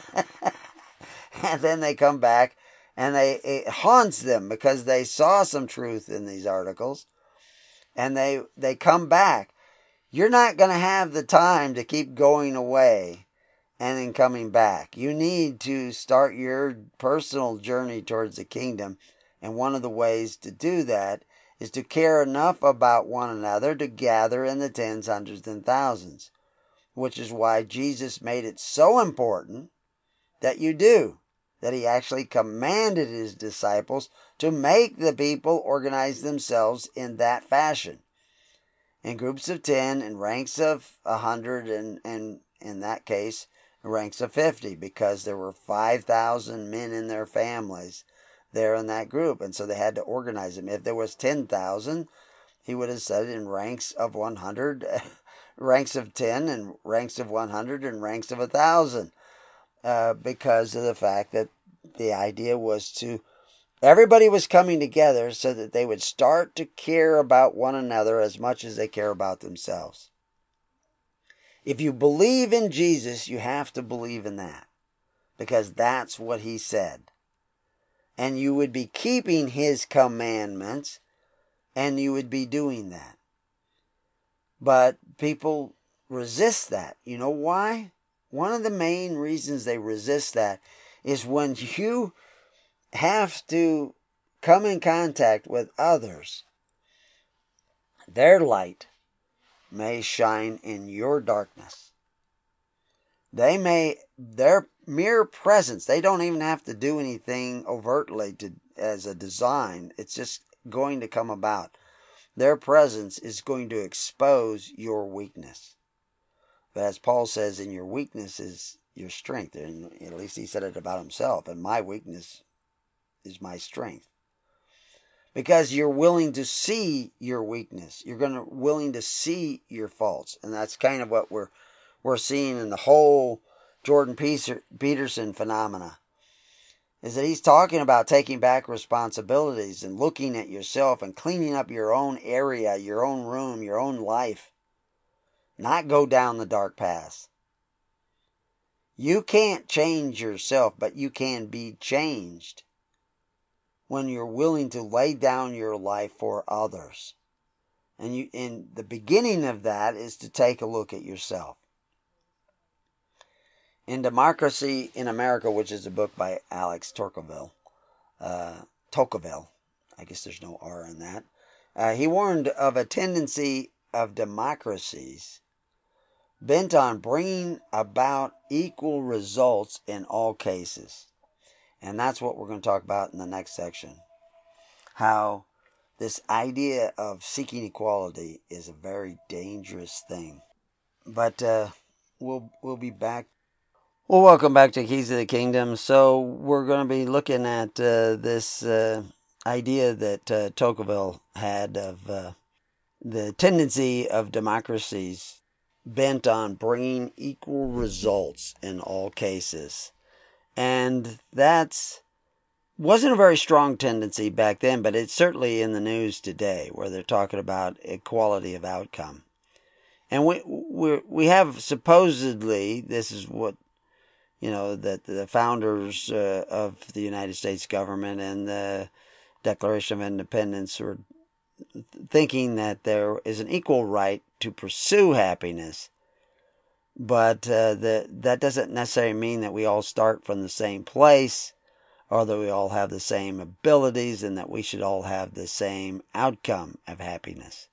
[SPEAKER 2] And then they come back and they, it haunts them because they saw some truth in these articles and they, they come back. You're not going to have the time to keep going away and then coming back. You need to start your personal journey towards the kingdom. And one of the ways to do that is to care enough about one another to gather in the tens, hundreds, and thousands. Which is why Jesus made it so important that you do. That he actually commanded his disciples to make the people organize themselves in that fashion. In groups of ten, in ranks of a hundred, and, and in that case, ranks of fifty, because there were five thousand men in their families there in that group, and so they had to organize them. If there was ten thousand, he would have said in ranks of one hundred, ranks of ten, and ranks of one hundred, and ranks of one thousand, uh, because of the fact that the idea was to, everybody was coming together so that they would start to care about one another as much as they care about themselves. If you believe in Jesus, you have to believe in that, because that's what he said. And you would be keeping his commandments, and you would be doing that. But people resist that. You know why? One of the main reasons they resist that is when you have to come in contact with others, their light may shine in your darkness. They may, their mere presence, they don't even have to do anything overtly to, as a design. It's just going to come about. Their presence is going to expose your weakness. But as Paul says, in your weakness is your strength. And at least he said it about himself. And my weakness is my strength. Because you're willing to see your weakness. You're going to willing to see your faults. And that's kind of what we're we're seeing in the whole Jordan Peterson phenomena. is that he's talking about taking back responsibilities and looking at yourself and cleaning up your own area, your own room, your own life. Not go down the dark path. You can't change yourself, but you can be changed when you're willing to lay down your life for others. And you, and the beginning of that is to take a look at yourself. In Democracy in America, which is a book by Alex Tocqueville, uh, Tocqueville, I guess there's no R in that, uh, he warned of a tendency of democracies bent on bringing about equal results in all cases. And that's what we're going to talk about in the next section. How this idea of seeking equality is a very dangerous thing. But uh, we'll we'll be back. Well, welcome back to Keys of the Kingdom. So we're going to be looking at uh, this uh, idea that uh, Tocqueville had of uh, the tendency of democracies bent on bringing equal results in all cases. And that's wasn't a very strong tendency back then, but it's certainly in the news today where they're talking about equality of outcome. And we we we have supposedly, this is what, you know, that the founders uh, of the United States government and the Declaration of Independence were thinking that there is an equal right to pursue happiness. But uh, the, that doesn't necessarily mean that we all start from the same place, or that we all have the same abilities, and that we should all have the same outcome of happiness.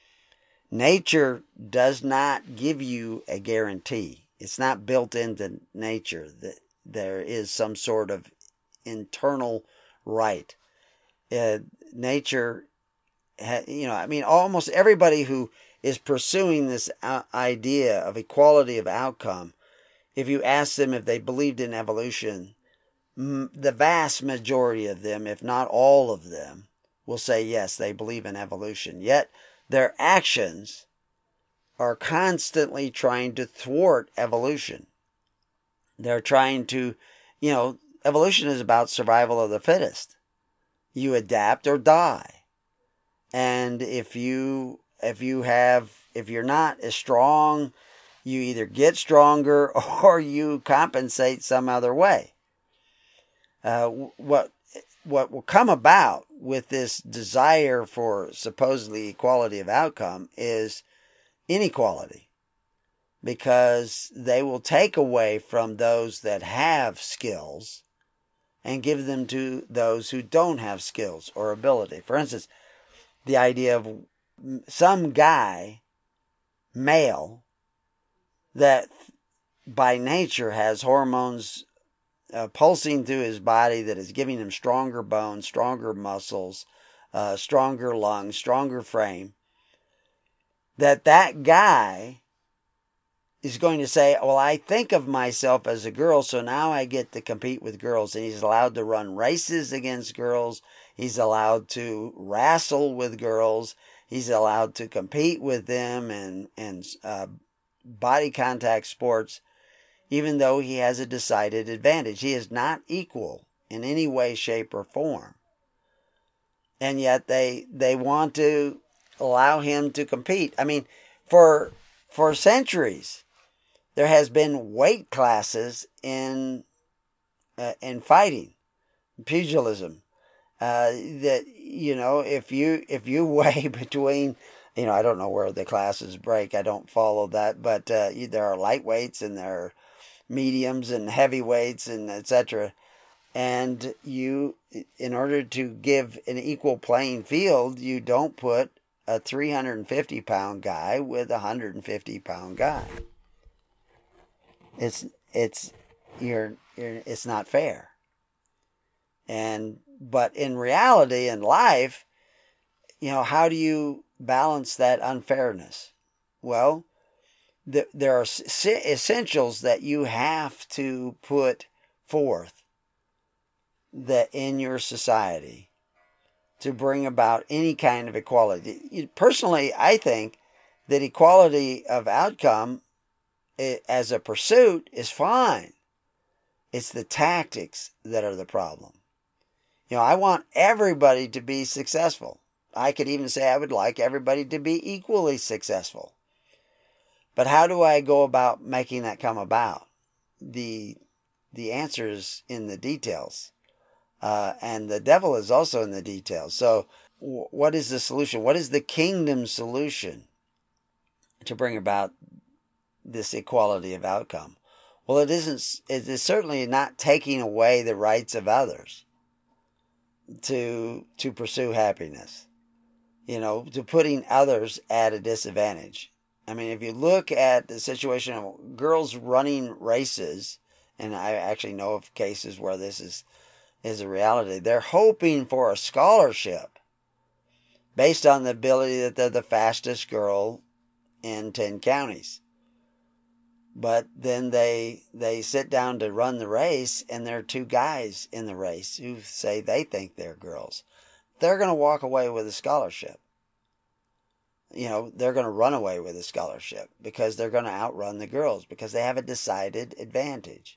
[SPEAKER 2] Nature does not give you a guarantee. It's not built into nature that there is some sort of internal right. Uh, nature, ha, you know, I mean, almost everybody who is pursuing this idea of equality of outcome, if you ask them if they believed in evolution, the vast majority of them, if not all of them, will say yes, they believe in evolution. Yet their actions are constantly trying to thwart evolution. They're trying to, you know, evolution is about survival of the fittest. You adapt or die. And if you if you have if you're not as strong, you either get stronger or you compensate some other way. Uh, what what will come about with this desire for supposedly equality of outcome is inequality, because they will take away from those that have skills and give them to those who don't have skills or ability. For instance, the idea of some guy, male, that by nature has hormones Uh, pulsing through his body that is giving him stronger bones, stronger muscles, uh, stronger lungs, stronger frame, that that guy is going to say, well, I think of myself as a girl, so now I get to compete with girls. And he's allowed to run races against girls. He's allowed to wrestle with girls. He's allowed to compete with them in, in uh, body contact sports, even though he has a decided advantage. He is not equal in any way, shape, or form. And yet they they want to allow him to compete. I mean, for for centuries, there has been weight classes in uh, in fighting, pugilism. Uh, that, you know, if you if you weigh between, you know, I don't know where the classes break. I don't follow that, but uh, there are lightweights and there are mediums and heavyweights and et cetera. And you, in order to give an equal playing field, you don't put a three hundred fifty pound guy with a one hundred fifty pound guy. It's it's you're, you're it's not fair. And but in reality, in life, you know, how do you balance that unfairness? Well, there are essentials that you have to put forth that in your society to bring about any kind of equality. Personally, I think that equality of outcome as a pursuit is fine. It's the tactics that are the problem. You know, I want everybody to be successful. I could even say I would like everybody to be equally successful. But how do I go about making that come about? The the answer is in the details. Uh, and the devil is also in the details. So w- what is the solution? What is the kingdom solution to bring about this equality of outcome? Well, it isn't. It is certainly not taking away the rights of others to to pursue happiness. You know, to putting others at a disadvantage. I mean, if you look at the situation of girls running races, and I actually know of cases where this is is a reality, they're hoping for a scholarship based on the ability that they're the fastest girl in ten counties. But then they they sit down to run the race, and there are two guys in the race who say they think they're girls. They're going to walk away with a scholarship. You know, they're going to run away with a scholarship because they're going to outrun the girls because they have a decided advantage.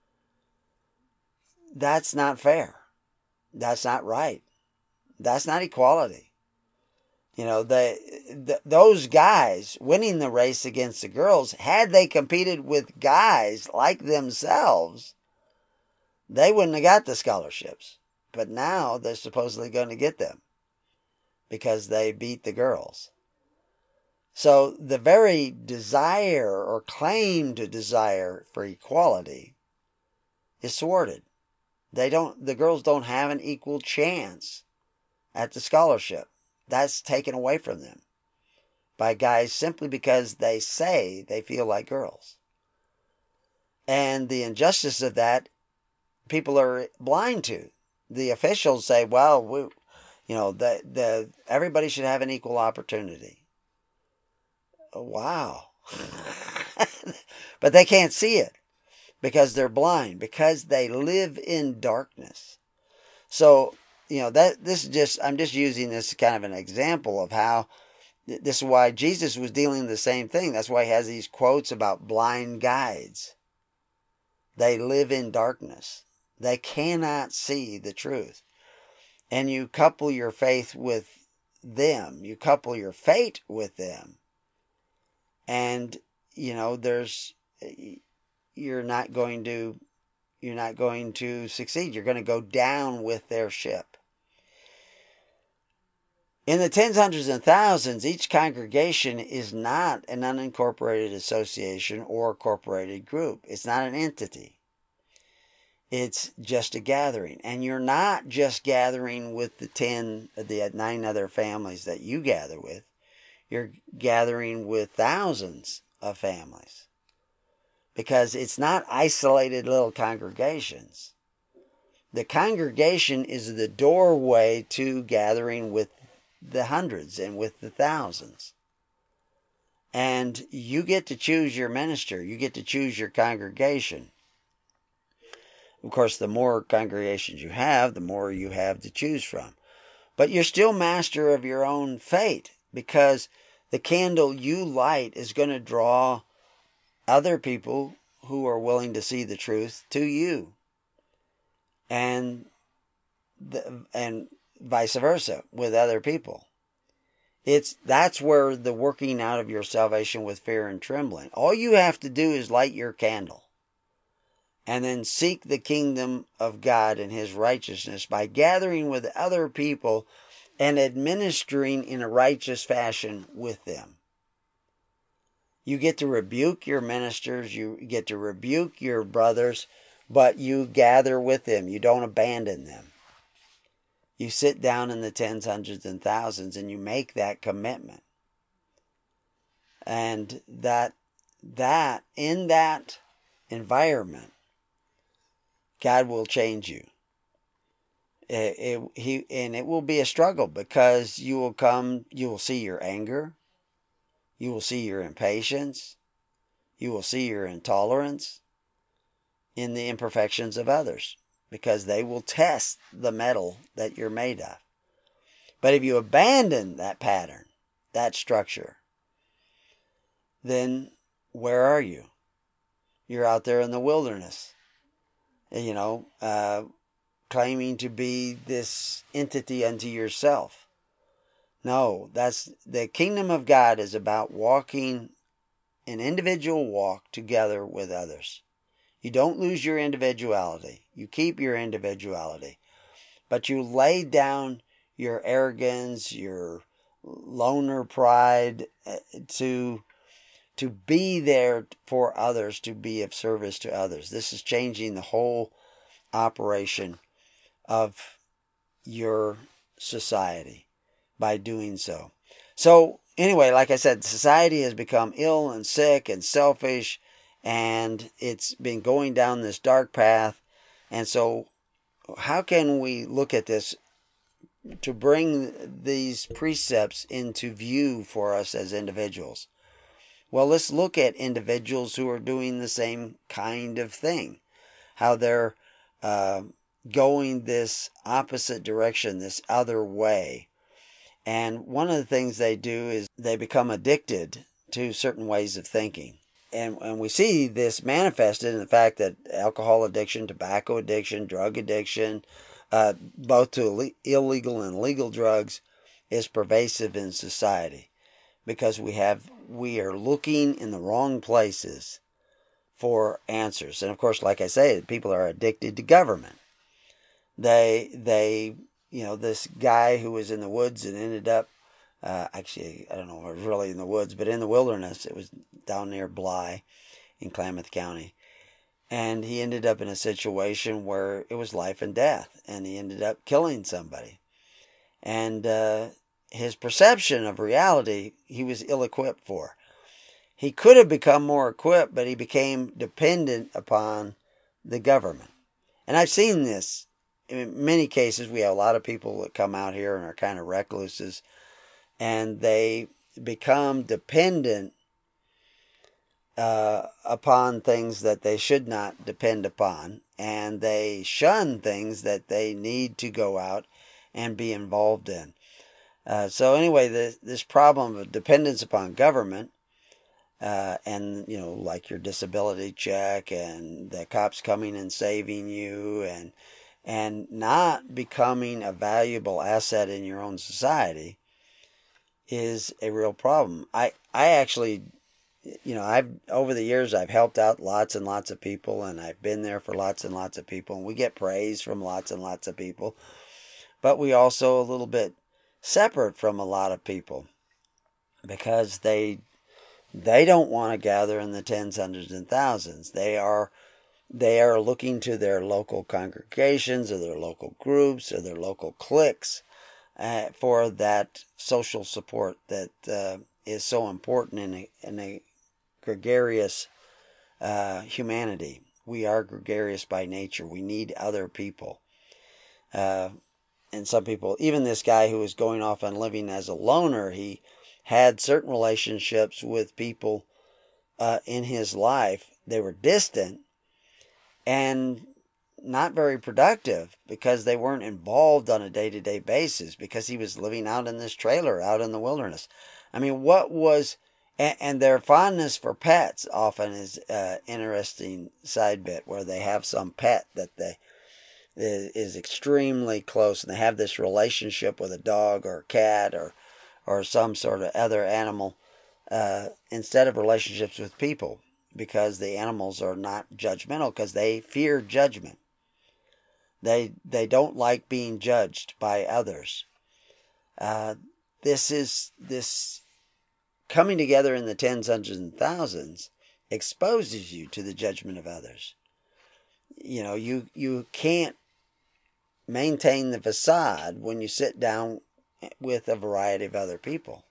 [SPEAKER 2] That's not fair. That's not right. That's not equality. You know, the, the those guys winning the race against the girls, had they competed with guys like themselves, they wouldn't have got the scholarships. But now they're supposedly going to get them because they beat the girls. So the very desire or claim to desire for equality is thwarted. They don't, the girls don't have an equal chance at the scholarship. That's taken away from them by guys simply because they say they feel like girls. And the injustice of that, people are blind to. The officials say, well, we, you know, the, the, everybody should have an equal opportunity. Wow. But they can't see it because they're blind, because they live in darkness. So, you know, that this is just, I'm just using this kind of an example of how this is why Jesus was dealing with the same thing. That's why he has these quotes about blind guides. They live in darkness. They cannot see the truth. And you couple your faith with them. You couple your fate with them. And, you know, there's, you're not going to, you're not going to succeed. You're going to go down with their ship. In the tens, hundreds, and thousands, each congregation is not an unincorporated association or a corporated group. It's not an entity. It's just a gathering. And you're not just gathering with the ten, the nine other families that you gather with. You're gathering with thousands of families. Because it's not isolated little congregations. The congregation is the doorway to gathering with the hundreds and with the thousands. And you get to choose your minister. You get to choose your congregation. Of course, the more congregations you have, the more you have to choose from. But you're still master of your own fate, because the candle you light is going to draw other people who are willing to see the truth to you. And the, and vice versa with other people. It's that's where the working out of your salvation with fear and trembling. All you have to do is light your candle and then seek the kingdom of God and his righteousness by gathering with other people and administering in a righteous fashion with them. You get to rebuke your ministers, you get to rebuke your brothers, but you gather with them. You don't abandon them. You sit down in the tens, hundreds, and thousands, and you make that commitment. And that, that in that environment, God will change you. It, it, he, and it will be a struggle, because you will come, you will see your anger, you will see your impatience, you will see your intolerance in the imperfections of others, because they will test the metal that you're made of. But if you abandon that pattern, that structure, then where are you? You're out there in the wilderness. you know, uh, claiming to be this entity unto yourself. No, that's the kingdom of God is about walking an individual walk together with others. You don't lose your individuality. You keep your individuality. But you lay down your arrogance, your loner pride to, to be there for others, to be of service to others. This is changing the whole operation of your society by doing so. So anyway, like I said, society has become ill and sick and selfish, and it's been going down this dark path. And so how can we look at this to bring these precepts into view for us as individuals? Well, let's look at individuals who are doing the same kind of thing, how they're uh, going this opposite direction, this other way. And one of the things they do is they become addicted to certain ways of thinking. And, and we see this manifested in the fact that alcohol addiction, tobacco addiction, drug addiction, uh, both to illegal and legal drugs, is pervasive in society. Because we have we are looking in the wrong places for answers. And of course, like I say, people are addicted to government. They, they, you know, this guy who was in the woods and ended up, uh, actually, I don't know if it was really in the woods, but in the wilderness. It was down near Bly in Klamath County. And he ended up in a situation where it was life and death. And he ended up killing somebody. And uh, his perception of reality, he was ill-equipped for. He could have become more equipped, but he became dependent upon the government. And I've seen this. In many cases, we have a lot of people that come out here and are kind of recluses, and they become dependent uh, upon things that they should not depend upon, and they shun things that they need to go out and be involved in. Uh, so anyway, this, this problem of dependence upon government, uh, and, you know, like your disability check and the cops coming and saving you, and and not becoming a valuable asset in your own society is a real problem. I, I actually, you know, I've, over the years, I've helped out lots and lots of people, and I've been there for lots and lots of people, and we get praise from lots and lots of people, but we also a little bit separate from a lot of people because they, they don't want to gather in the tens, hundreds, and thousands. They are They are looking to their local congregations or their local groups or their local cliques uh, for that social support that uh, is so important in a, in a gregarious uh, humanity. We are gregarious by nature. We need other people. Uh, and some people, even this guy who was going off and living as a loner, he had certain relationships with people uh, in his life. They were distant and not very productive because they weren't involved on a day-to-day basis because he was living out in this trailer out in the wilderness. I mean, what was, and, and their fondness for pets often is an interesting side bit where they have some pet that they is extremely close and they have this relationship with a dog or a cat or, or some sort of other animal uh, instead of relationships with people. Because the animals are not judgmental, because they fear judgment. They they don't like being judged by others. Uh, this is this coming together in the tens, hundreds, and thousands exposes you to the judgment of others. You know, you you can't maintain the facade when you sit down with a variety of other people.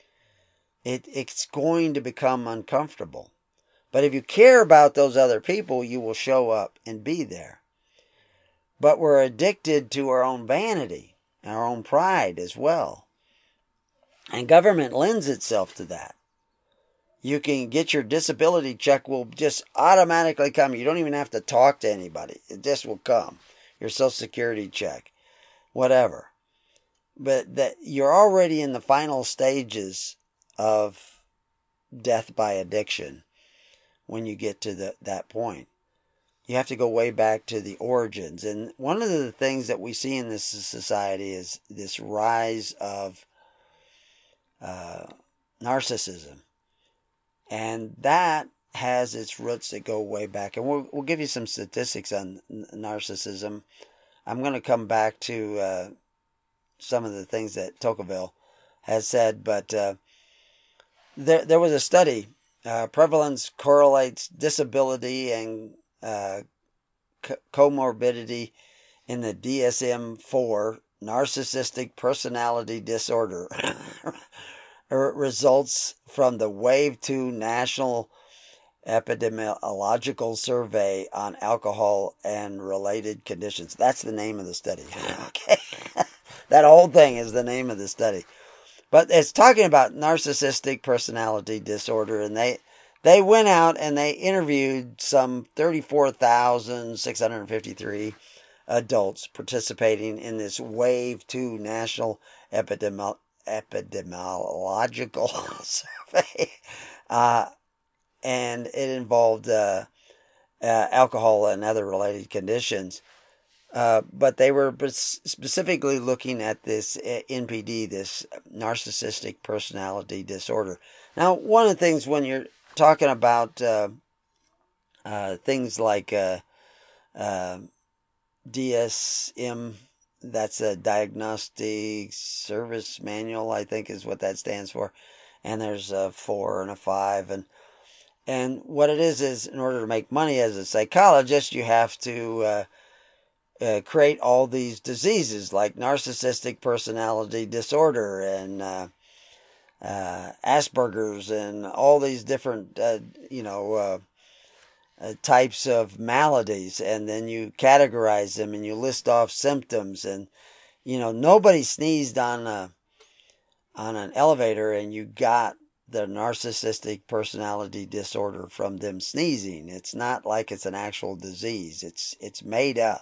[SPEAKER 2] It it's going to become uncomfortable. But if you care about those other people, you will show up and be there. But we're addicted to our own vanity, our own pride as well. And government lends itself to that. You can get your disability check will just automatically come. You don't even have to talk to anybody. It just will come. Your Social Security check, whatever. But that you're already in the final stages of death by addiction when you get to the, that point. you have to go way back to the origins. And one of the things that we see in this society is this rise of uh, narcissism. And that has its roots that go way back. And we'll, we'll give you some statistics on narcissism. I'm going to come back to uh, some of the things that Tocqueville has said, but uh, there, there was a study. Uh, prevalence correlates disability and uh, co- comorbidity in the D S M four, narcissistic personality disorder. Results from the Wave two National Epidemiological Survey on Alcohol and Related Conditions. That's the name of the study. Okay. That whole thing is the name of the study. But it's talking about narcissistic personality disorder, and they they went out and they interviewed some thirty-four thousand six hundred fifty-three adults participating in this Wave two National Epidemi- Epidemiological Survey. Uh, and it involved uh, uh, alcohol and other related conditions. Uh, but they were specifically looking at this N P D, this narcissistic personality disorder. Now, one of the things when you're talking about uh, uh, things like uh, uh, D S M, that's a Diagnostic Service Manual, I think is what that stands for. And there's a four and a five. And, and what it is, is in order to make money as a psychologist, you have to uh, Uh, create all these diseases like narcissistic personality disorder and uh, uh, Asperger's and all these different, uh, you know, uh, uh, types of maladies. And then you categorize them and you list off symptoms. And, you know, nobody sneezed on a, on an elevator and you got the narcissistic personality disorder from them sneezing. It's not like it's an actual disease. It's, it's made up.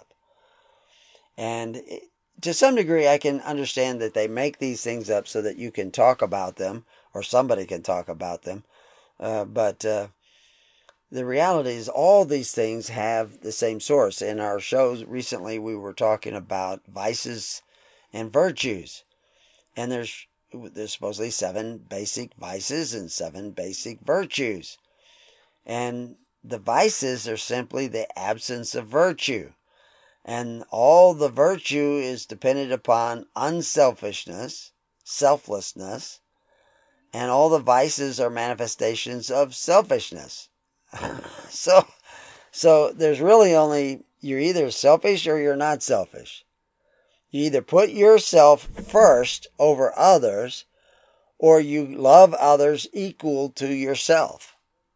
[SPEAKER 2] And to some degree, I can understand that they make these things up so that you can talk about them, or somebody can talk about them. Uh, but uh, the reality is all these things have the same source. In our shows recently, we were talking about vices and virtues. And there's, there's supposedly seven basic vices and seven basic virtues. And the vices are simply the absence of virtue. And all the virtue is dependent upon unselfishness, selflessness, and all the vices are manifestations of selfishness. so, so there's really only, you're either selfish or you're not selfish. You either put yourself first over others, or you love others equal to yourself.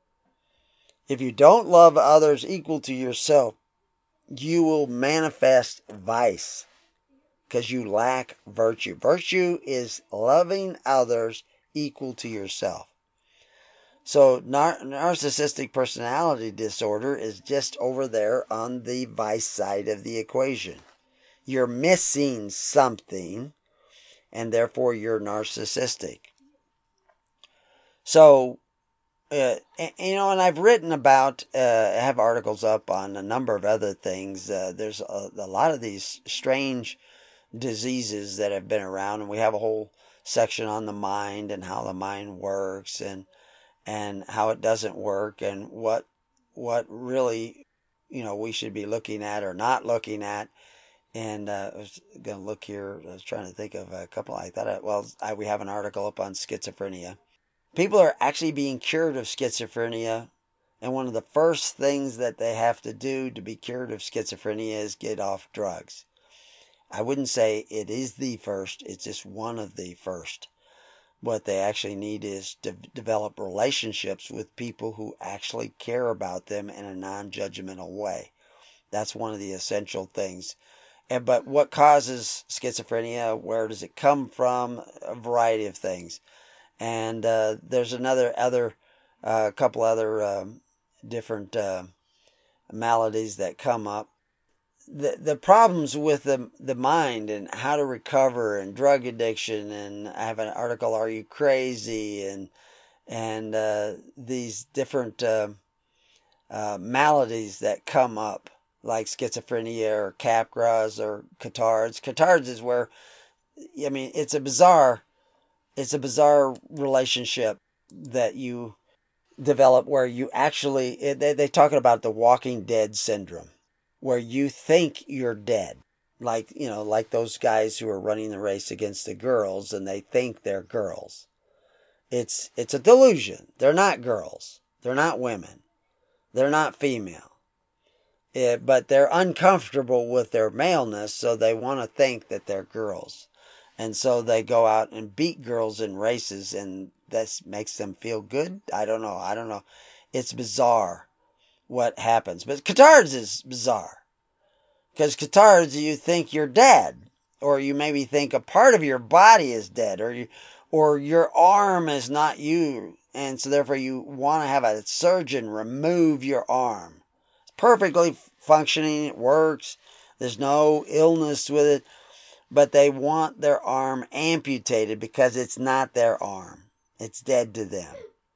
[SPEAKER 2] If you don't love others equal to yourself, you will manifest vice because you lack virtue. Virtue is loving others equal to yourself. So nar- narcissistic personality disorder is just over there on the vice side of the equation. You're missing something, and therefore you're narcissistic. So, Uh, you know, and I've written about, uh, I have articles up on a number of other things. Uh, there's a, a lot of these strange diseases that have been around, and we have a whole section on the mind and how the mind works and and how it doesn't work and what what really, you know, we should be looking at or not looking at. And uh, I was going to look here. I was trying to think of a couple. I thought, I, well, I, we have an article up on schizophrenia. People are actually being cured of schizophrenia, and one of the first things that they have to do to be cured of schizophrenia is get off drugs. I wouldn't say it is the first, it's just one of the first. What they actually need is to develop relationships with people who actually care about them in a non-judgmental way. That's one of the essential things. And but what causes schizophrenia? Where does it come from? A variety of things. And uh, there's another other uh, couple other um, different uh, maladies that come up. The the problems with the the mind and how to recover and drug addiction, and I have an article, Are You Crazy? and and uh, these different uh, uh, maladies that come up, like schizophrenia or Capgras or catarrhs. Catarrhs is where, I mean, it's a bizarre, it's a bizarre relationship that you develop where you actually, they, they're talking about the walking dead syndrome, where you think you're dead. Like, you know, like those guys who are running the race against the girls and they think they're girls. It's, it's a delusion. They're not girls. They're not women. They're not female. It, but they're uncomfortable with their maleness, so they want to think that they're girls. And so they go out and beat girls in races, and this makes them feel good. I don't know. I don't know. It's bizarre what happens. But catarrhs is bizarre. Because catarrhs, you think you're dead. Or you maybe think a part of your body is dead. Or you, or your arm is not you. And so therefore you want to have a surgeon remove your arm. It's perfectly functioning. It works. There's no illness with it. But they want their arm amputated because it's not their arm. It's dead to them.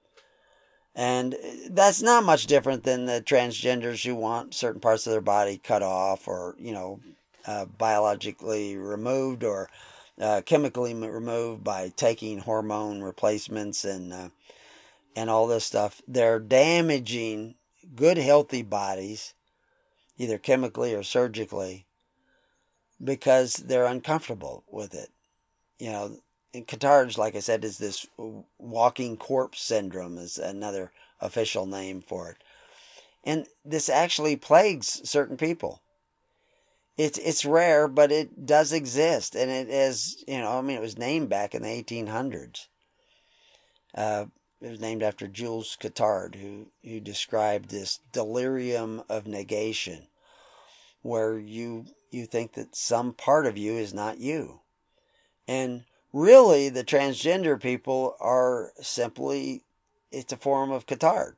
[SPEAKER 2] And that's not much different than the transgenders who want certain parts of their body cut off or, you know, uh, biologically removed or uh, chemically removed by taking hormone replacements and uh, and all this stuff. They're damaging good, healthy bodies, either chemically or surgically, because they're uncomfortable with it. You know, and catarrhs, like I said, is this walking corpse syndrome is another official name for it. And this actually plagues certain people. It's it's rare, but it does exist. And it is, you know, I mean, it was named back in the eighteen hundreds. Uh, it was named after Jules Catard, who, who described this delirium of negation, where you you think that some part of you is not you. And really, the transgender people are simply, it's a form of Catard.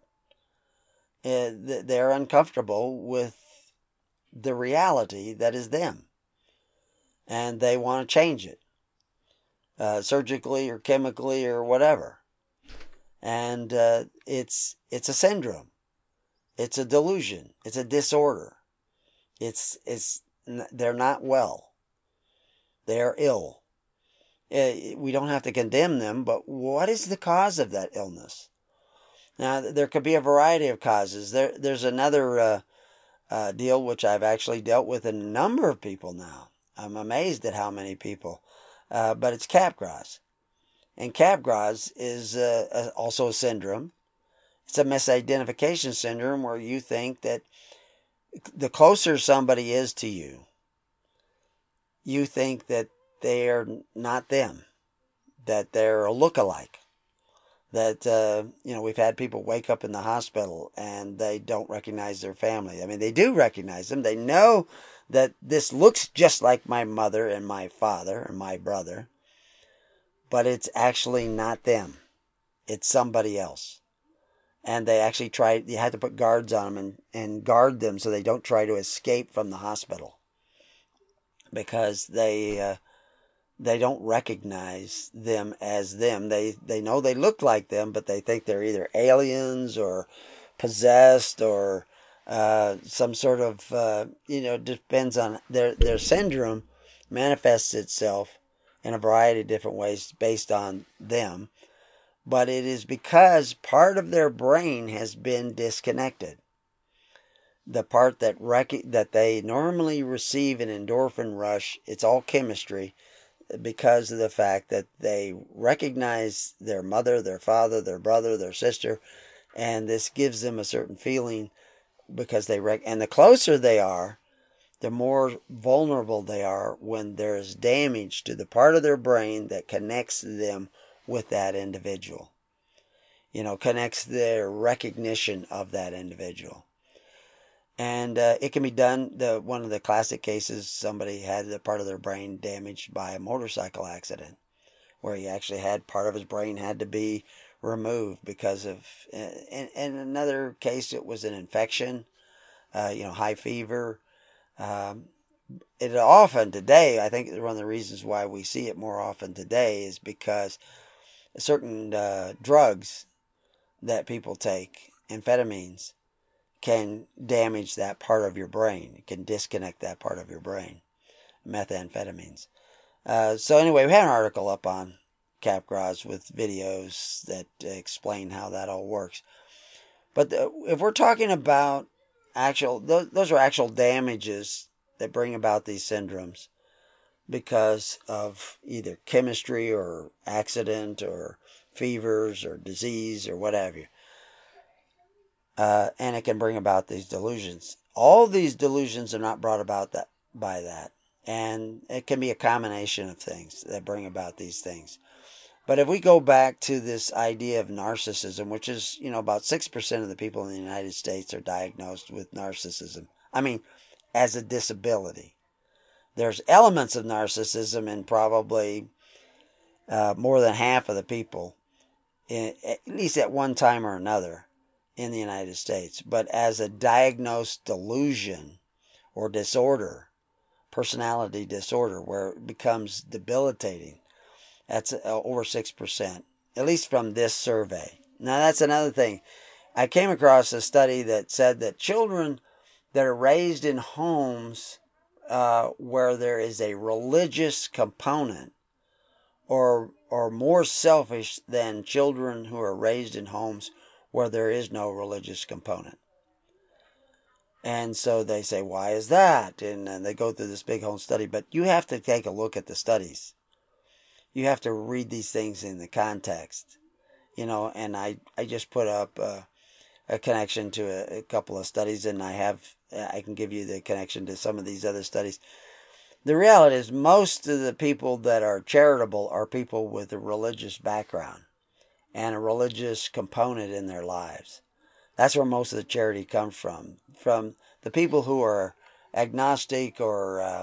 [SPEAKER 2] Uh, they're uncomfortable with the reality that is them. And they want to change it. Uh, surgically or chemically or whatever. And uh, it's it's a syndrome. It's a delusion. It's a disorder. It's it's they're not well. They're ill. We don't have to condemn them, but what is the cause of that illness? Now, there could be a variety of causes. There, there's another uh, uh, deal which I've actually dealt with in a number of people now. I'm amazed at how many people. Uh, but it's Capgras. And Capgras is uh, also a syndrome. It's a misidentification syndrome where you think that the closer somebody is to you, you think that they're not them, that they're a look-alike. That, uh, you know, we've had people wake up in the hospital and they don't recognize their family. I mean, they do recognize them. They know that this looks just like my mother and my father and my brother, but it's actually not them. It's somebody else. And they actually try, you had to put guards on them and, and guard them so they don't try to escape from the hospital. Because they, uh, they don't recognize them as them. They they know they look like them, but they think they're either aliens or possessed or uh, some sort of, uh, you know, depends on their, their syndrome manifests itself in a variety of different ways based on them. But it is because part of their brain has been disconnected. The part that rec- that they normally receive an endorphin rush, it's all chemistry, because of the fact that they recognize their mother, their father, their brother, their sister, and this gives them a certain feeling because they rec- and the closer they are, the more vulnerable they are when there is damage to the part of their brain that connects them with that individual. You know, connects their recognition of that individual. And uh, it can be done. The one of the classic cases, somebody had the part of their brain damaged by a motorcycle accident, where he actually had part of his brain had to be removed because of. In, in another case, it was an infection, uh, you know, high fever. Um, it often today, I think one of the reasons why we see it more often today is because certain uh, drugs that people take, amphetamines, can damage that part of your brain. It can disconnect that part of your brain, methamphetamines. Uh, so anyway, we had an article up on Capgras with videos that explain how that all works. But the, if we're talking about actual, those, those are actual damages that bring about these syndromes because of either chemistry or accident or fevers or disease or whatever. Uh, and it can bring about these delusions. All these delusions are not brought about that by that. And it can be a combination of things that bring about these things. But if we go back to this idea of narcissism, which is, you know, about six percent of the people in the United States are diagnosed with narcissism. I mean, as a disability. There's elements of narcissism in probably uh, more than half of the people, in, at least at one time or another, in the United States. But as a diagnosed delusion or disorder, personality disorder, where it becomes debilitating, that's over six percent, at least from this survey. Now, that's another thing. I came across a study that said that children that are raised in homes uh, where there is a religious component or, or more selfish than children who are raised in homes where there is no religious component. And so they say, why is that? And, and they go through this big whole study. But you have to take a look at the studies. You have to read these things in the context. You know, and I, I just put up uh, a connection to a, a couple of studies, and I have I can give you the connection to some of these other studies. The reality is most of the people that are charitable are people with a religious background and a religious component in their lives. That's where most of the charity comes from. From the people who are agnostic or uh,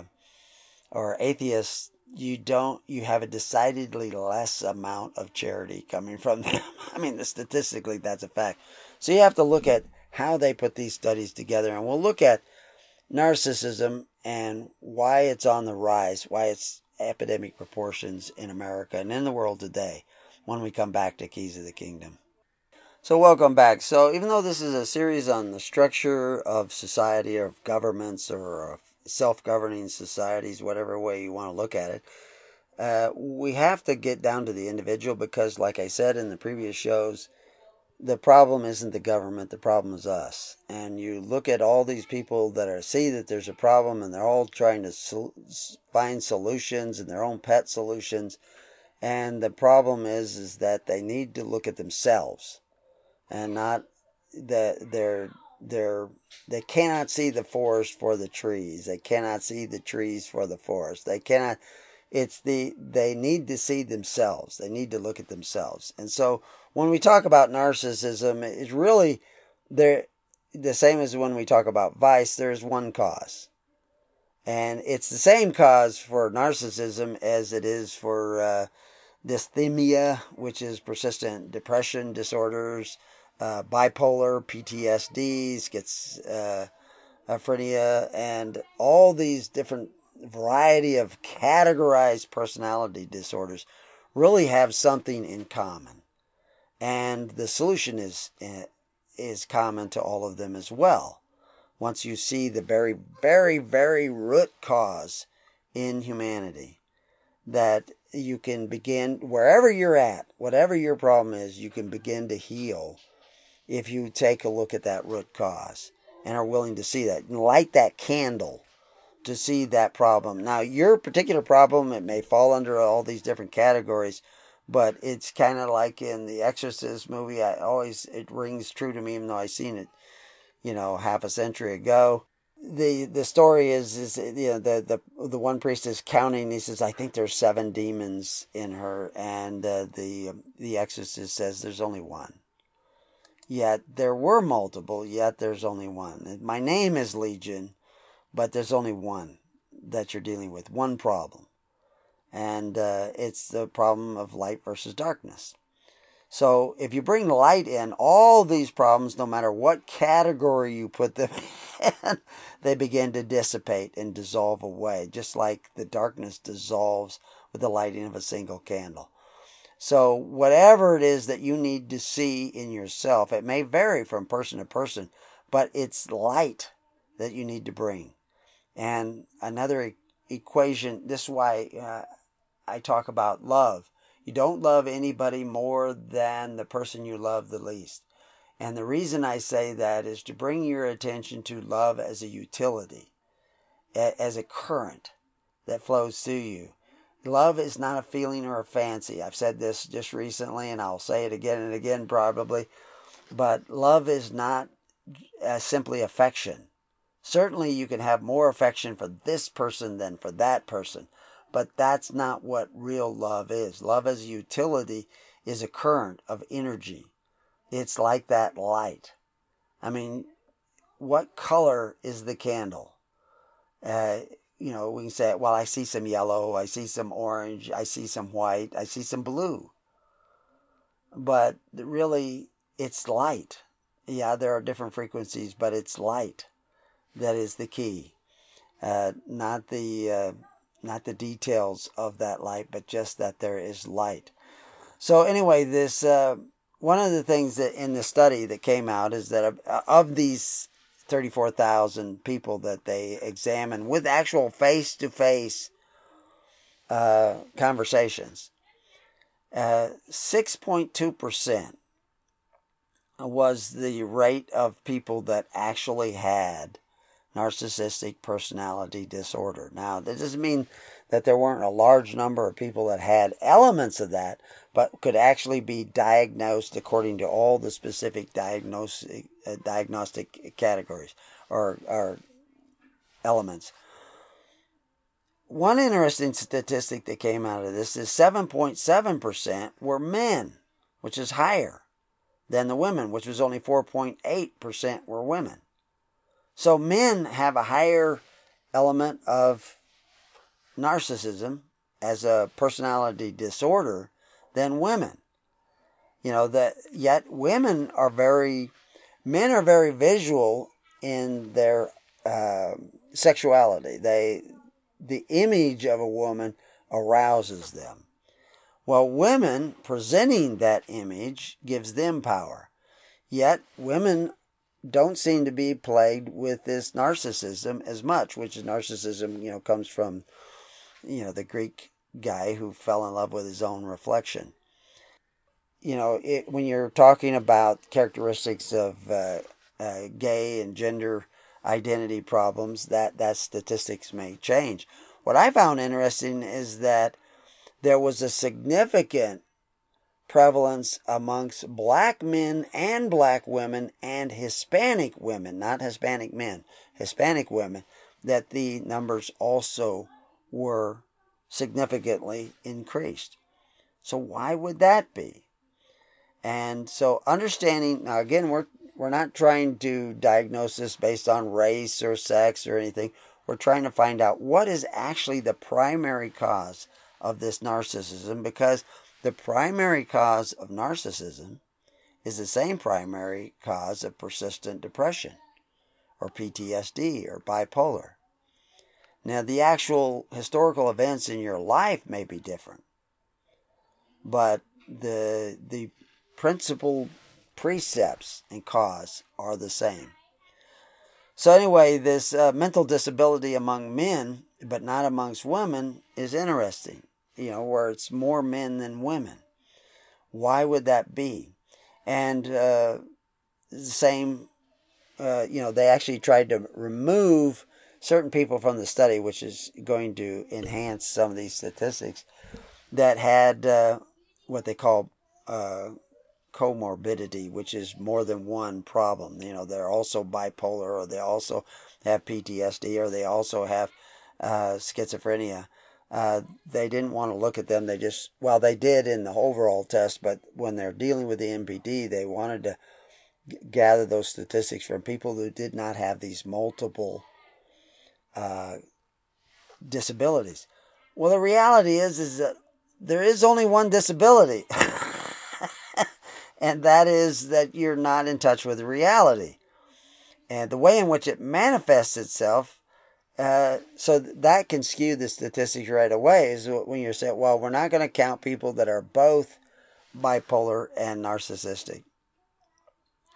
[SPEAKER 2] or atheists, you don't you have a decidedly less amount of charity coming from them. I mean, statistically, that's a fact. So you have to look at how they put these studies together, and we'll look at narcissism and why it's on the rise, why it's epidemic proportions in America and in the world today when we come back to Keys of the Kingdom. So welcome back. So even though this is a series on the structure of society or of governments or of self-governing societies, whatever way you want to look at it, uh, we have to get down to the individual because, like I said in the previous shows, the problem isn't the government, the problem is us. And you look at all these people that are see that there's a problem and they're all trying to sol- find solutions and their own pet solutions. And the problem is, is that they need to look at themselves and not that they're they're they cannot see the forest for the trees. They cannot see the trees for the forest. They cannot it's the they need to see themselves. They need to look at themselves. And so when we talk about narcissism, it's really there the same as when we talk about vice, there's one cause. And it's the same cause for narcissism as it is for uh, dysthymia, which is persistent depression disorders, uh, bipolar, P T S D, schizophrenia, uh, and all these different variety of categorized personality disorders really have something in common. And the solution is is common to all of them as well. Once you see the very, very, very root cause in humanity, that you can begin, wherever you're at, whatever your problem is, you can begin to heal if you take a look at that root cause and are willing to see that and light that candle to see that problem. Now, your particular problem, it may fall under all these different categories, but it's kind of like in the Exorcist movie. I always, it rings true to me, even though I've seen it, you know, half a century ago. The the story is, is you know, the, the, the one priest is counting, he says, I think there's seven demons in her, and uh, the, the exorcist says there's only one. Yet there were multiple, yet there's only one. My name is Legion, but there's only one that you're dealing with, one problem. And uh, it's the problem of light versus darkness. So if you bring light in, all these problems, no matter what category you put them in, they begin to dissipate and dissolve away, just like the darkness dissolves with the lighting of a single candle. So whatever it is that you need to see in yourself, it may vary from person to person, but it's light that you need to bring. And another e- equation, this is why uh, I talk about love. You don't love anybody more than the person you love the least. And the reason I say that is to bring your attention to love as a utility, as a current that flows through you. Love is not a feeling or a fancy. I've said this just recently, and I'll say it again and again probably. But love is not uh, simply affection. Certainly you can have more affection for this person than for that person. But that's not what real love is. Love as a utility is a current of energy. It's like that light. I mean, what color is the candle? Uh, you know, we can say, well, I see some yellow, I see some orange, I see some white, I see some blue. But really, it's light. Yeah, there are different frequencies, but it's light that is the key. Uh, not the uh, not the details of that light, but just that there is light. So anyway, this uh, one of the things that in the study that came out is that of these thirty-four thousand people that they examined with actual face-to-face uh, conversations, uh, six point two percent was the rate of people that actually had narcissistic personality disorder. Now, that doesn't mean that there weren't a large number of people that had elements of that, but could actually be diagnosed according to all the specific diagnostic, uh, diagnostic categories or, or elements. One interesting statistic that came out of this is seven point seven percent were men, which is higher than the women, which was only four point eight percent were women. So men have a higher element of narcissism as a personality disorder than women. You know, that yet women are very, men are very visual in their uh, sexuality. They, the image of a woman arouses them. Well, women presenting that image gives them power. Yet women don't seem to be plagued with this narcissism as much, which is narcissism, you know, comes from, you know, the Greek guy who fell in love with his own reflection. You know, it, when you're talking about characteristics of uh, uh, gay and gender identity problems, that, that statistics may change. What I found interesting is that there was a significant prevalence amongst black men and black women and Hispanic women, not Hispanic men, Hispanic women, that the numbers also were significantly increased. So why would that be? And so understanding, now again, we're we're not trying to diagnose this based on race or sex or anything. We're trying to find out what is actually the primary cause of this narcissism, because the primary cause of narcissism is the same primary cause of persistent depression or P T S D or bipolar. Now, the actual historical events in your life may be different, but the the principal precepts and cause are the same. So anyway, this uh, mental disability among men, but not amongst women, is interesting. You know, where it's more men than women. Why would that be? And uh, the same, uh, you know, they actually tried to remove certain people from the study, which is going to enhance some of these statistics, that had uh, what they call uh, comorbidity, which is more than one problem. You know, they're also bipolar, or they also have P T S D, or they also have uh, schizophrenia. Uh, they didn't want to look at them. They just, well, they did in the overall test, but when they're dealing with the M P D, they wanted to g- gather those statistics from people who did not have these multiple uh, disabilities. Well, the reality is, is that there is only one disability, and that is that you're not in touch with reality. And the way in which it manifests itself, Uh, so that can skew the statistics right away, is when you're saying, well, we're not going to count people that are both bipolar and narcissistic.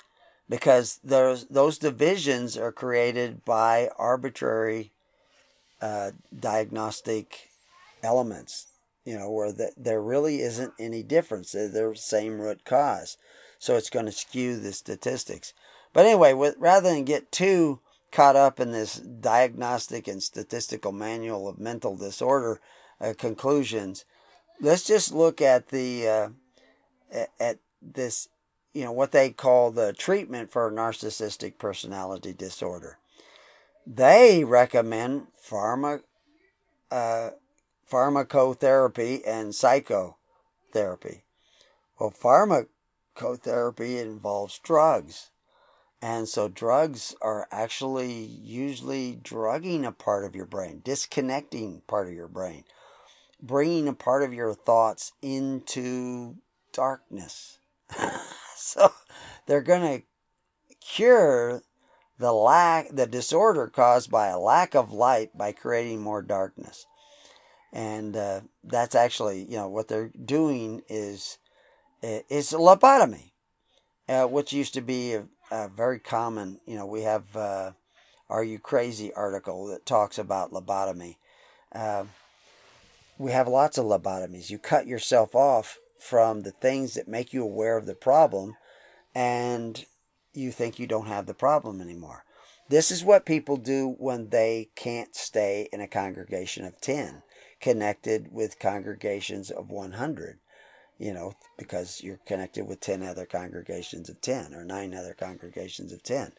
[SPEAKER 2] because those those divisions are created by arbitrary uh, diagnostic elements, you know, where the, there really isn't any difference. They're the same root cause. So it's going to skew the statistics. But anyway, with, rather than get too caught up in this diagnostic and statistical manual of mental disorder uh, conclusions, let's just look at the uh, at this, you know, what they call the treatment for narcissistic personality disorder. They recommend pharma, uh, pharmacotherapy and psychotherapy. Well, pharmacotherapy involves drugs. And so drugs are actually usually drugging a part of your brain, disconnecting part of your brain, bringing a part of your thoughts into darkness. So they're going to cure the lack, the disorder caused by a lack of light by creating more darkness. And uh, that's actually, you know, what they're doing is is lobotomy, uh, which used to be a, a very common, you know, we have uh, Are You Crazy article that talks about lobotomy. Uh, we have lots of lobotomies. You cut yourself off from the things that make you aware of the problem, and you think you don't have the problem anymore. This is what people do when they can't stay in a congregation of ten, connected with congregations of one hundred, you know, because you're connected with ten other congregations of ten or nine other congregations of ten.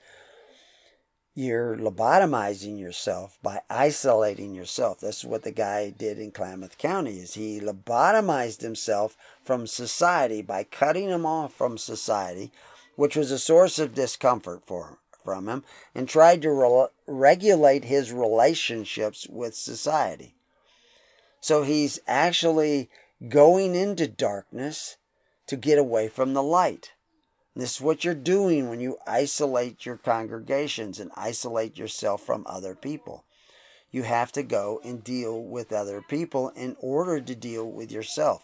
[SPEAKER 2] You're lobotomizing yourself by isolating yourself. This is what the guy did in Klamath County, is he lobotomized himself from society by cutting him off from society, which was a source of discomfort for from him, and tried to re- regulate his relationships with society. So he's actually going into darkness to get away from the light. This is what you're doing when you isolate your congregations and isolate yourself from other people. You have to go and deal with other people in order to deal with yourself.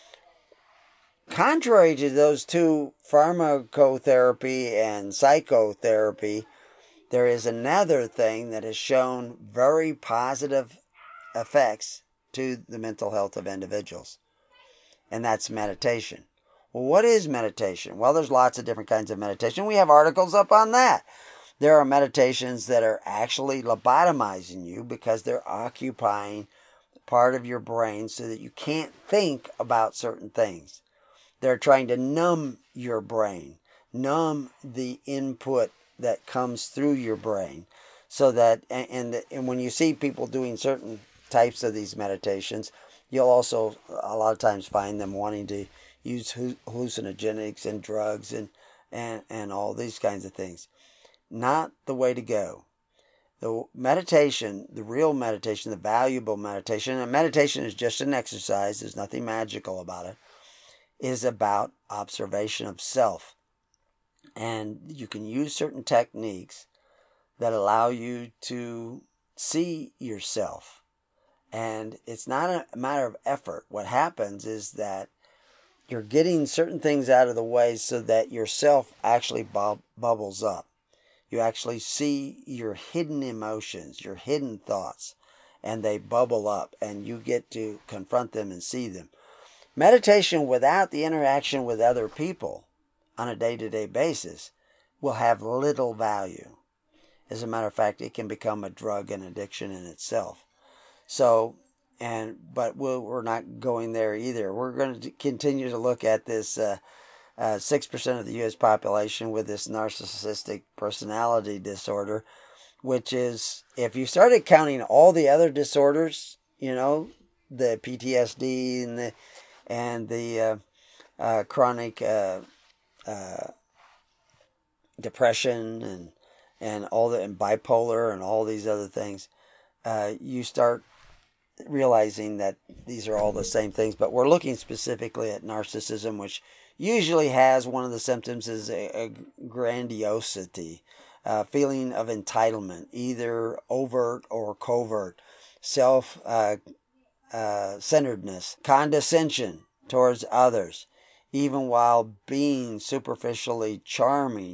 [SPEAKER 2] Contrary to those two, pharmacotherapy and psychotherapy, there is another thing that has shown very positive effects to the mental health of individuals, and that's meditation. Well, what is meditation? Well, there's lots of different kinds of meditation. We have articles up on that. There are meditations that are actually lobotomizing you because they're occupying part of your brain so that you can't think about certain things. They're trying to numb your brain, numb the input that comes through your brain, so that, and, and, and when you see people doing certain types of these meditations, you'll also a lot of times find them wanting to use hallucinogenics and drugs and, and, and all these kinds of things. Not the way to go. The meditation, the real meditation, the valuable meditation, and meditation is just an exercise, there's nothing magical about it, is about observation of self. And you can use certain techniques that allow you to see yourself. And it's not a matter of effort. What happens is that you're getting certain things out of the way so that yourself actually bu- bubbles up. You actually see your hidden emotions, your hidden thoughts, and they bubble up, and you get to confront them and see them. Meditation without the interaction with other people on a day-to-day basis will have little value. As a matter of fact, it can become a drug and addiction in itself. So, and but we'll, we're not going there either. We're going to continue to look at this uh, uh, six percent of the U S population with this narcissistic personality disorder, which is, if you started counting all the other disorders, you know, the P T S D and the, and the uh, uh, chronic uh, uh, depression and and all the and bipolar and all these other things, uh, you start realizing that these are all the same things. But we're looking specifically at narcissism, which usually has one of the symptoms is a, a grandiosity, a feeling of entitlement, either overt or covert, self uh, uh, centeredness, condescension towards others, even while being superficially charming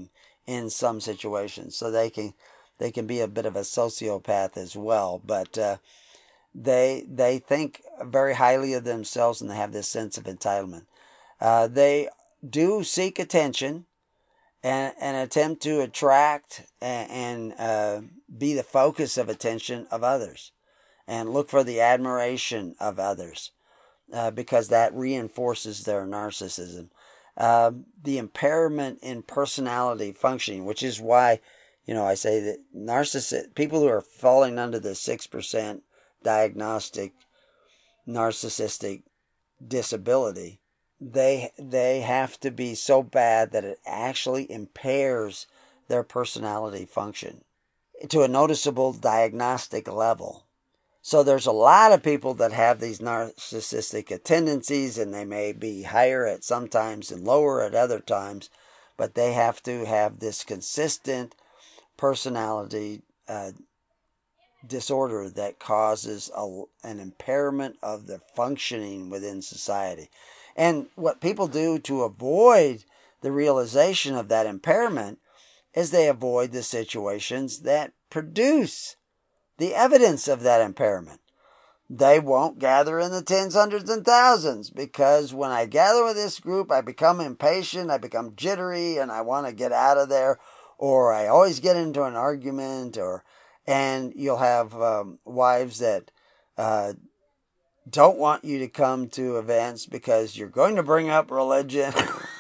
[SPEAKER 2] in some situations. So they can they can be a bit of a sociopath as well. But uh, they they think very highly of themselves, and they have this sense of entitlement. Uh, they do seek attention and, and attempt to attract and, and uh, be the focus of attention of others, and look for the admiration of others, uh, because that reinforces their narcissism. Uh, the impairment in personality functioning, which is why, you know, I say that narcissist people who are falling under the six percent diagnostic narcissistic disability, they they have to be so bad that it actually impairs their personality function to a noticeable diagnostic level. So there's a lot of people that have these narcissistic tendencies, and they may be higher at some times and lower at other times, but they have to have this consistent personality uh, disorder that causes a, an impairment of the functioning within society. And what people do to avoid the realization of that impairment is they avoid the situations that produce the evidence of that impairment. They won't gather in the tens, hundreds, and thousands, because when I gather with this group, I become impatient, I become jittery, and I want to get out of there, or I always get into an argument, or and you'll have um, wives that uh, don't want you to come to events because you're going to bring up religion,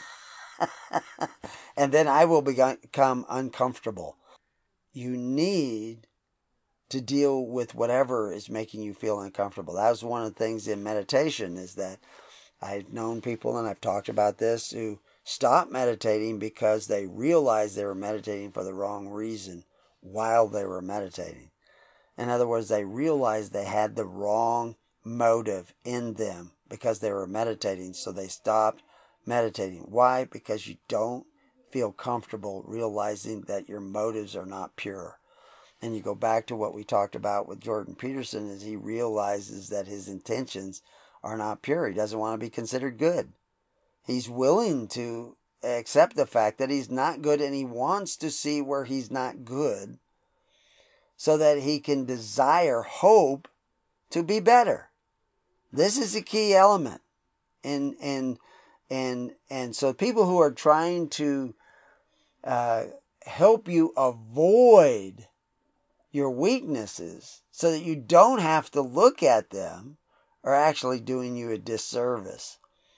[SPEAKER 2] and then I will become uncomfortable. You need to deal with whatever is making you feel uncomfortable. That was one of the things in meditation, is that I've known people, and I've talked about this, who stopped meditating because they realized they were meditating for the wrong reason while they were meditating. In other words, they realized they had the wrong motive in them because they were meditating, so they stopped meditating. Why? Because you don't feel comfortable realizing that your motives are not pure. And you go back to what we talked about with Jordan Peterson, is he realizes that his intentions are not pure. He doesn't want to be considered good. He's willing to accept the fact that he's not good, and he wants to see where he's not good so that he can desire hope to be better. This is a key element. And and and and so people who are trying to uh, help you avoid your weaknesses so that you don't have to look at them are actually doing you a disservice.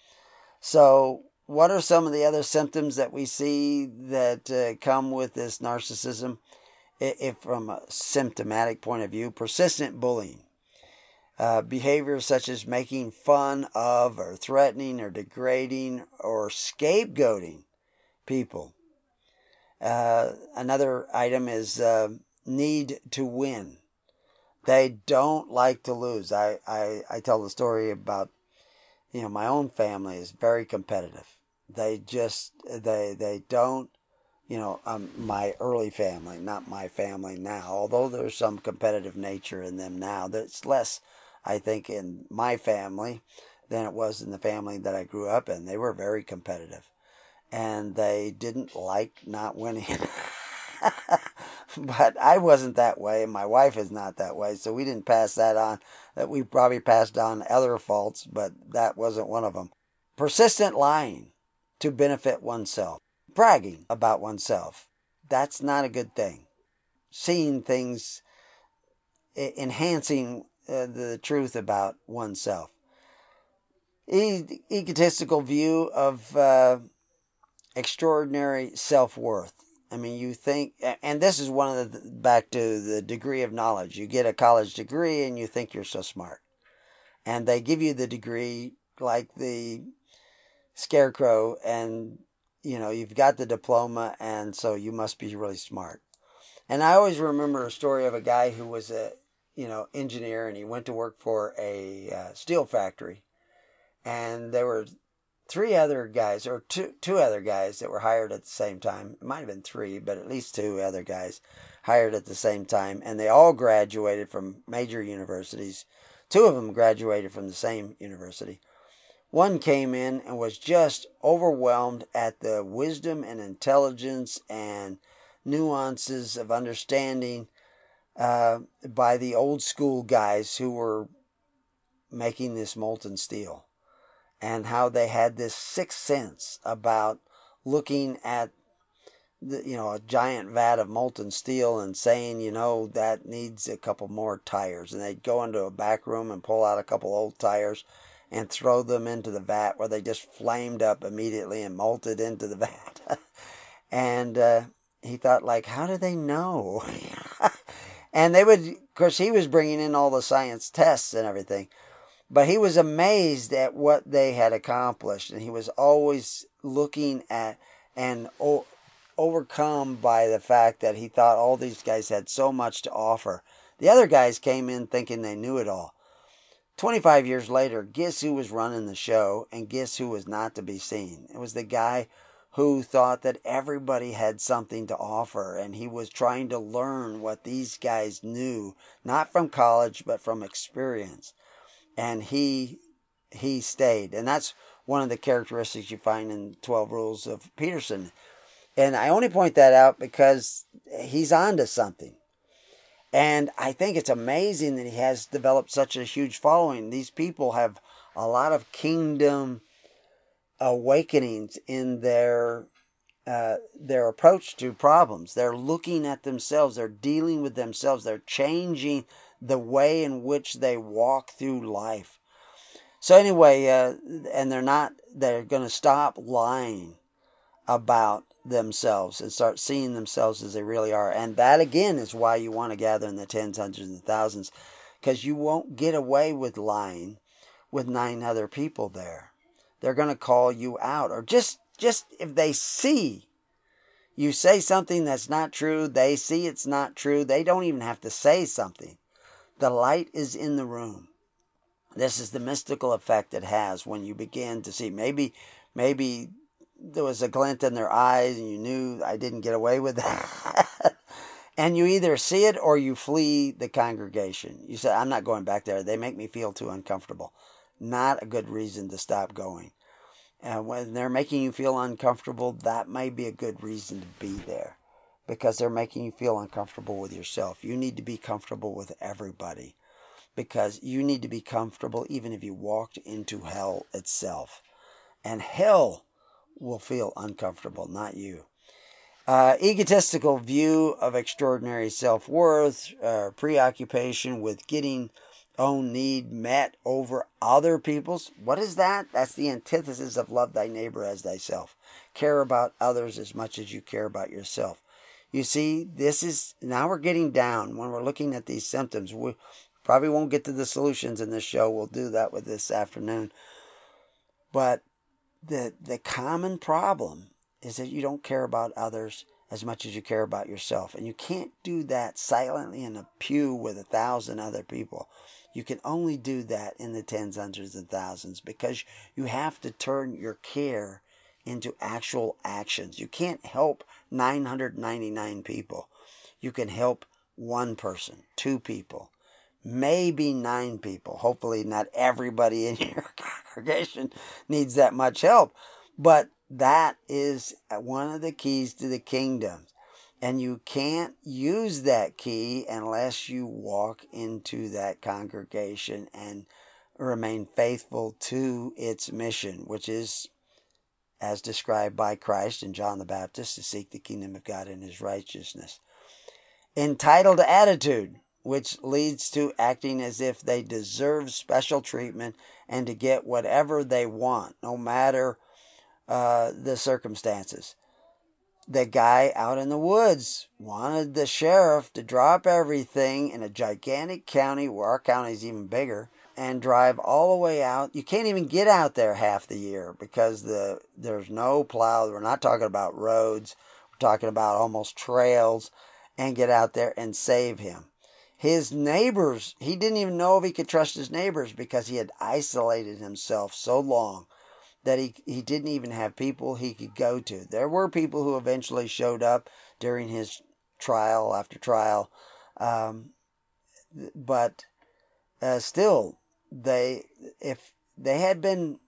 [SPEAKER 2] So what are some of the other symptoms that we see that uh, come with this narcissism? If from a symptomatic point of view, persistent bullying. Uh, behaviors such as making fun of or threatening or degrading or scapegoating people. Uh, another item is uh, need to win. They don't like to lose. I, I, I tell the story about, you know, my own family is very competitive. They just, they, they don't, you know, um, my early family, not my family now, although there's some competitive nature in them now. There's less, I think, in my family than it was in the family that I grew up in. They were very competitive, and they didn't like not winning. But I wasn't that way, and my wife is not that way, so we didn't pass that on. That we probably passed on other faults, but that wasn't one of them. Persistent lying to benefit oneself. Bragging about oneself. That's not a good thing. Seeing things, enhancing uh, the truth about oneself. E- egotistical view of uh, extraordinary self-worth. I mean, you think, and this is one of the, back to the degree of knowledge. You get a college degree and you think you're so smart. And they give you the degree like the scarecrow, and you know, you've got the diploma, and so you must be really smart. And I always remember a story of a guy who was a, you know, engineer, and he went to work for a uh, steel factory. And there were three other guys, or two two other guys that were hired at the same time. It might have been three, but at least two other guys hired at the same time. And they all graduated from major universities. Two of them graduated from the same university. one came in and was just overwhelmed at the wisdom and intelligence and nuances of understanding uh, by the old school guys who were making this molten steel, and how they had this sixth sense about looking at the, you know, a giant vat of molten steel and saying, you know, that needs a couple more tires. And they'd go into a back room and pull out a couple old tires and throw them into the vat, where they just flamed up immediately and molted into the vat. and uh, he thought, like, how do they know? And they would, of course, he was bringing in all the science tests and everything. But he was amazed at what they had accomplished, and he was always looking at and o- overcome by the fact that he thought all these guys had so much to offer. The other guys came in thinking they knew it all. twenty-five years later, guess who was running the show, and guess who was not to be seen? It was the guy who thought that everybody had something to offer, and he was trying to learn what these guys knew, not from college, but from experience. And he he stayed. And that's one of the characteristics you find in twelve Rules of Peterson. And I only point that out because he's onto something. And I think it's amazing that he has developed such a huge following. These people have a lot of kingdom awakenings in their uh, their approach to problems. They're looking at themselves. They're dealing with themselves. They're changing the way in which they walk through life. So anyway, uh, and they're not, they're going to stop lying about themselves and start seeing themselves as they really are. And that, again, is why you want to gather in the tens, hundreds, and thousands, because you won't get away with lying with nine other people there. They're going to call you out. Or just, just if they see you say something that's not true, they see it's not true, they don't even have to say something. The light is in the room. This is the mystical effect it has when you begin to see. Maybe, maybe there was a glint in their eyes and you knew I didn't get away with that. And you either see it or you flee the congregation. You say, I'm not going back there. They make me feel too uncomfortable. Not a good reason to stop going. And when they're making you feel uncomfortable, that may be a good reason to be there, because they're making you feel uncomfortable with yourself. You need to be comfortable with everybody, because you need to be comfortable even if you walked into hell itself. And hell will feel uncomfortable, not you. Uh, egotistical view of extraordinary self-worth, uh, preoccupation with getting own need met over other people's. What is that? That's the antithesis of love thy neighbor as thyself. Care about others as much as you care about yourself. You see, this is, now we're getting down when we're looking at these symptoms. We probably won't get to the solutions in this show. We'll do that with this afternoon. But the the common problem is that you don't care about others as much as you care about yourself. And you can't do that silently in a pew with a thousand other people. You can only do that in the tens, hundreds, and thousands, because you have to turn your care into actual actions. You can't help nine hundred ninety-nine people. You can help one person, two people, maybe nine people. Hopefully not everybody in your congregation needs that much help. But that is one of the keys to the kingdom. And you can't use that key unless you walk into that congregation and remain faithful to its mission, which is, as described by Christ and John the Baptist, to seek the kingdom of God and his righteousness. Entitled attitude, which leads to acting as if they deserve special treatment and to get whatever they want, no matter uh, the circumstances. The guy out in the woods wanted the sheriff to drop everything in a gigantic county, where our county is even bigger, and drive all the way out. You can't even get out there half the year because the there's no plow. We're not talking about roads. We're talking about almost trails, and get out there and save him. His neighbors, he didn't even know if he could trust his neighbors, because he had isolated himself so long that he he didn't even have people he could go to. There were people who eventually showed up during his trial after trial, um, but uh, still, they if they had been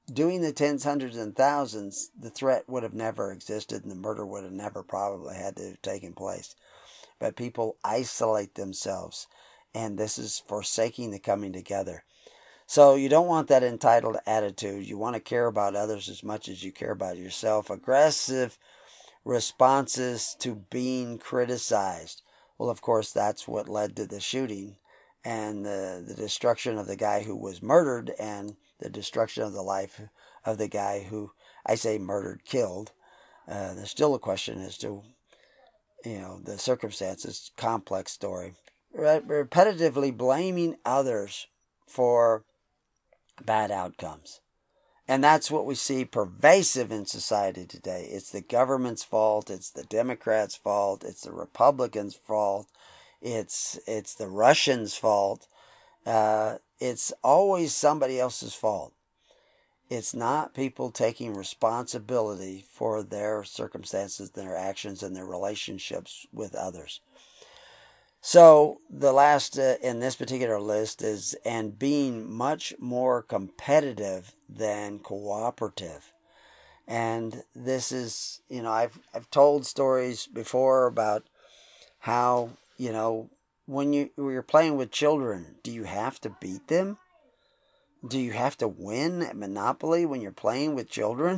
[SPEAKER 2] doing the tens, hundreds, and thousands, the threat would have never existed and the murder would have never probably had to have taken place. But people isolate themselves, and this is forsaking the coming together. So you don't want that entitled attitude. You want to care about others as much as you care about yourself. Aggressive responses to being criticized. Well, of course, that's what led to the shooting and the, the destruction of the guy who was murdered and the destruction of the life of the guy who, I say murdered, killed. Uh, there's still a question as to, you know, the circumstances, complex story. Re- repetitively blaming others for bad outcomes. And that's what we see pervasive in society today. It's the government's fault. It's the Democrats' fault. It's the Republicans' fault. It's it's the Russians' fault. Uh, it's always somebody else's fault. It's not people taking responsibility for their circumstances, their actions, and their relationships with others. So the last uh, in this particular list is, and being much more competitive than cooperative. And this is, you know, I've I've told stories before about how, you know, when you when you're playing with children, do you have to beat them? Do you have to win at Monopoly when you're playing with children?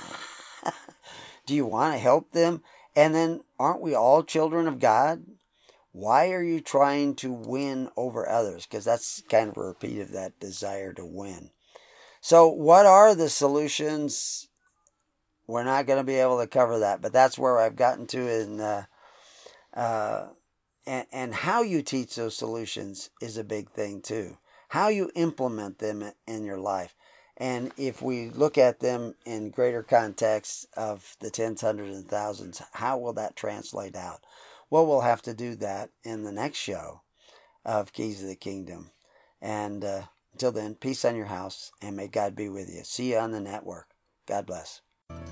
[SPEAKER 2] Do you want to help them? And then, aren't we all children of God? Why are you trying to win over others? Because that's kind of a repeat of that desire to win. So what are the solutions? We're not going to be able to cover that, but that's where I've gotten to in, uh, uh, and, and how you teach those solutions is a big thing too. How you implement them in your life. And if we look at them in greater context of the tens, hundreds, and thousands, how will that translate out? Well, we'll have to do that in the next show of Keys of the Kingdom. And uh, until then, peace on your house, and may God be with you. See you on the network. God bless.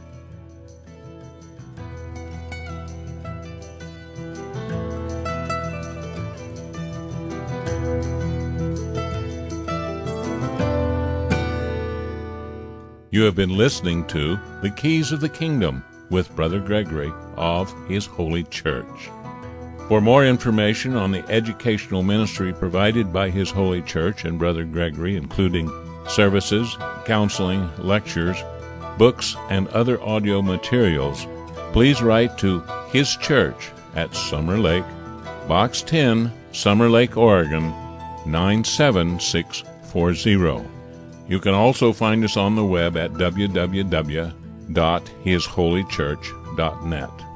[SPEAKER 1] You have been listening to The Keys of the Kingdom with Brother Gregory of His Holy Church. For more information on the educational ministry provided by His Holy Church and Brother Gregory, including services, counseling, lectures, books, and other audio materials, please write to His Church at Summer Lake, Box ten, Summer Lake, Oregon, nine seven six four zero. You can also find us on the web at w w w dot his holy church dot net.